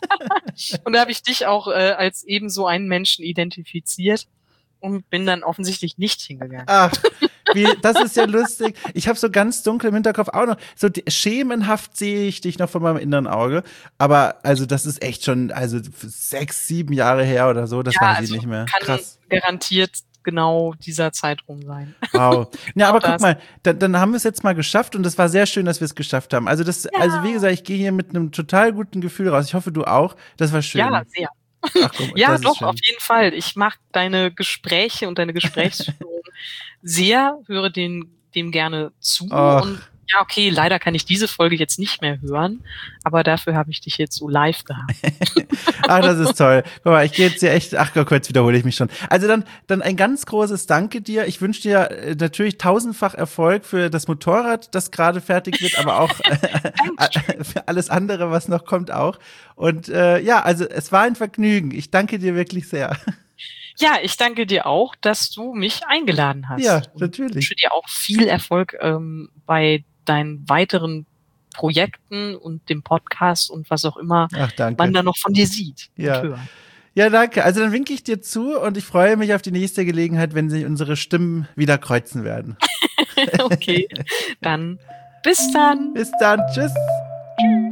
Und da habe ich dich auch als eben so einen Menschen identifiziert und bin dann offensichtlich nicht hingegangen. Ach, das ist ja lustig. Ich habe so ganz dunkel im Hinterkopf auch noch, so schemenhaft sehe ich dich noch von meinem inneren Auge, aber also das ist echt schon, also 6, 7 Jahre her oder so, das weiß ich nicht mehr. Krass. Garantiert genau dieser Zeitraum sein. Wow. Ja, aber guck mal, dann haben wir es jetzt mal geschafft und es war sehr schön, dass wir es geschafft haben. Also also wie gesagt, ich gehe hier mit einem total guten Gefühl raus. Ich hoffe, du auch. Das war schön. Ja, sehr. Ach, guck, ja, doch, auf jeden Fall. Ich mag deine Gespräche und deine Gesprächsführung sehr, höre dem gerne zu und ja, okay, leider kann ich diese Folge jetzt nicht mehr hören, aber dafür habe ich dich jetzt so live gehabt. Ach, das ist toll. Guck mal, ich gehe jetzt hier echt, jetzt wiederhole ich mich schon. Also dann ein ganz großes Danke dir. Ich wünsche dir natürlich 1000-fach Erfolg für das Motorrad, das gerade fertig wird, aber auch für alles andere, was noch kommt auch. Und also es war ein Vergnügen. Ich danke dir wirklich sehr. Ja, ich danke dir auch, dass du mich eingeladen hast. Ja, natürlich. Ich wünsche dir auch viel Erfolg bei deinen weiteren Projekten und dem Podcast und was auch immer man da noch von dir sieht. Ja. Ja, danke. Also dann winke ich dir zu und ich freue mich auf die nächste Gelegenheit, wenn sich unsere Stimmen wieder kreuzen werden. Okay, dann bis dann. Bis dann. Tschüss. Tschüss.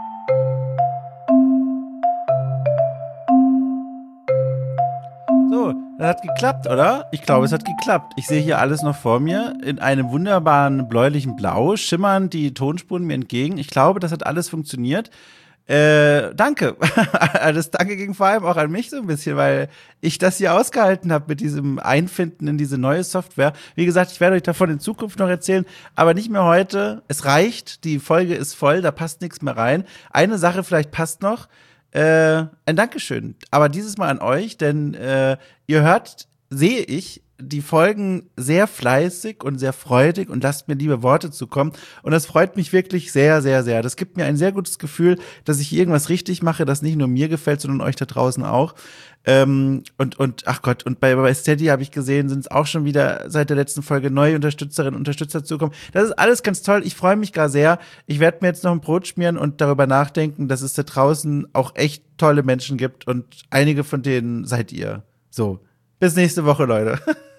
So, das hat geklappt, oder? Ich glaube, es hat geklappt. Ich sehe hier alles noch vor mir. In einem wunderbaren bläulichen Blau schimmern die Tonspuren mir entgegen. Ich glaube, das hat alles funktioniert. Danke. Das Danke ging vor allem auch an mich so ein bisschen, weil ich das hier ausgehalten habe mit diesem Einfinden in diese neue Software. Wie gesagt, ich werde euch davon in Zukunft noch erzählen, aber nicht mehr heute. Es reicht, die Folge ist voll, da passt nichts mehr rein. Eine Sache vielleicht passt noch. Ein Dankeschön. Aber dieses Mal an euch, denn ihr hört, sehe ich, die Folgen sehr fleißig und sehr freudig und lasst mir liebe Worte zukommen. Und das freut mich wirklich sehr, sehr, sehr. Das gibt mir ein sehr gutes Gefühl, dass ich irgendwas richtig mache, das nicht nur mir gefällt, sondern euch da draußen auch. Und ach Gott, und bei Steady habe ich gesehen, sind es auch schon wieder seit der letzten Folge neue Unterstützerinnen und Unterstützer zukommen. Das ist alles ganz toll. Ich freue mich gar sehr. Ich werde mir jetzt noch ein Brot schmieren und darüber nachdenken, dass es da draußen auch echt tolle Menschen gibt und einige von denen seid ihr. So, bis nächste Woche, Leute.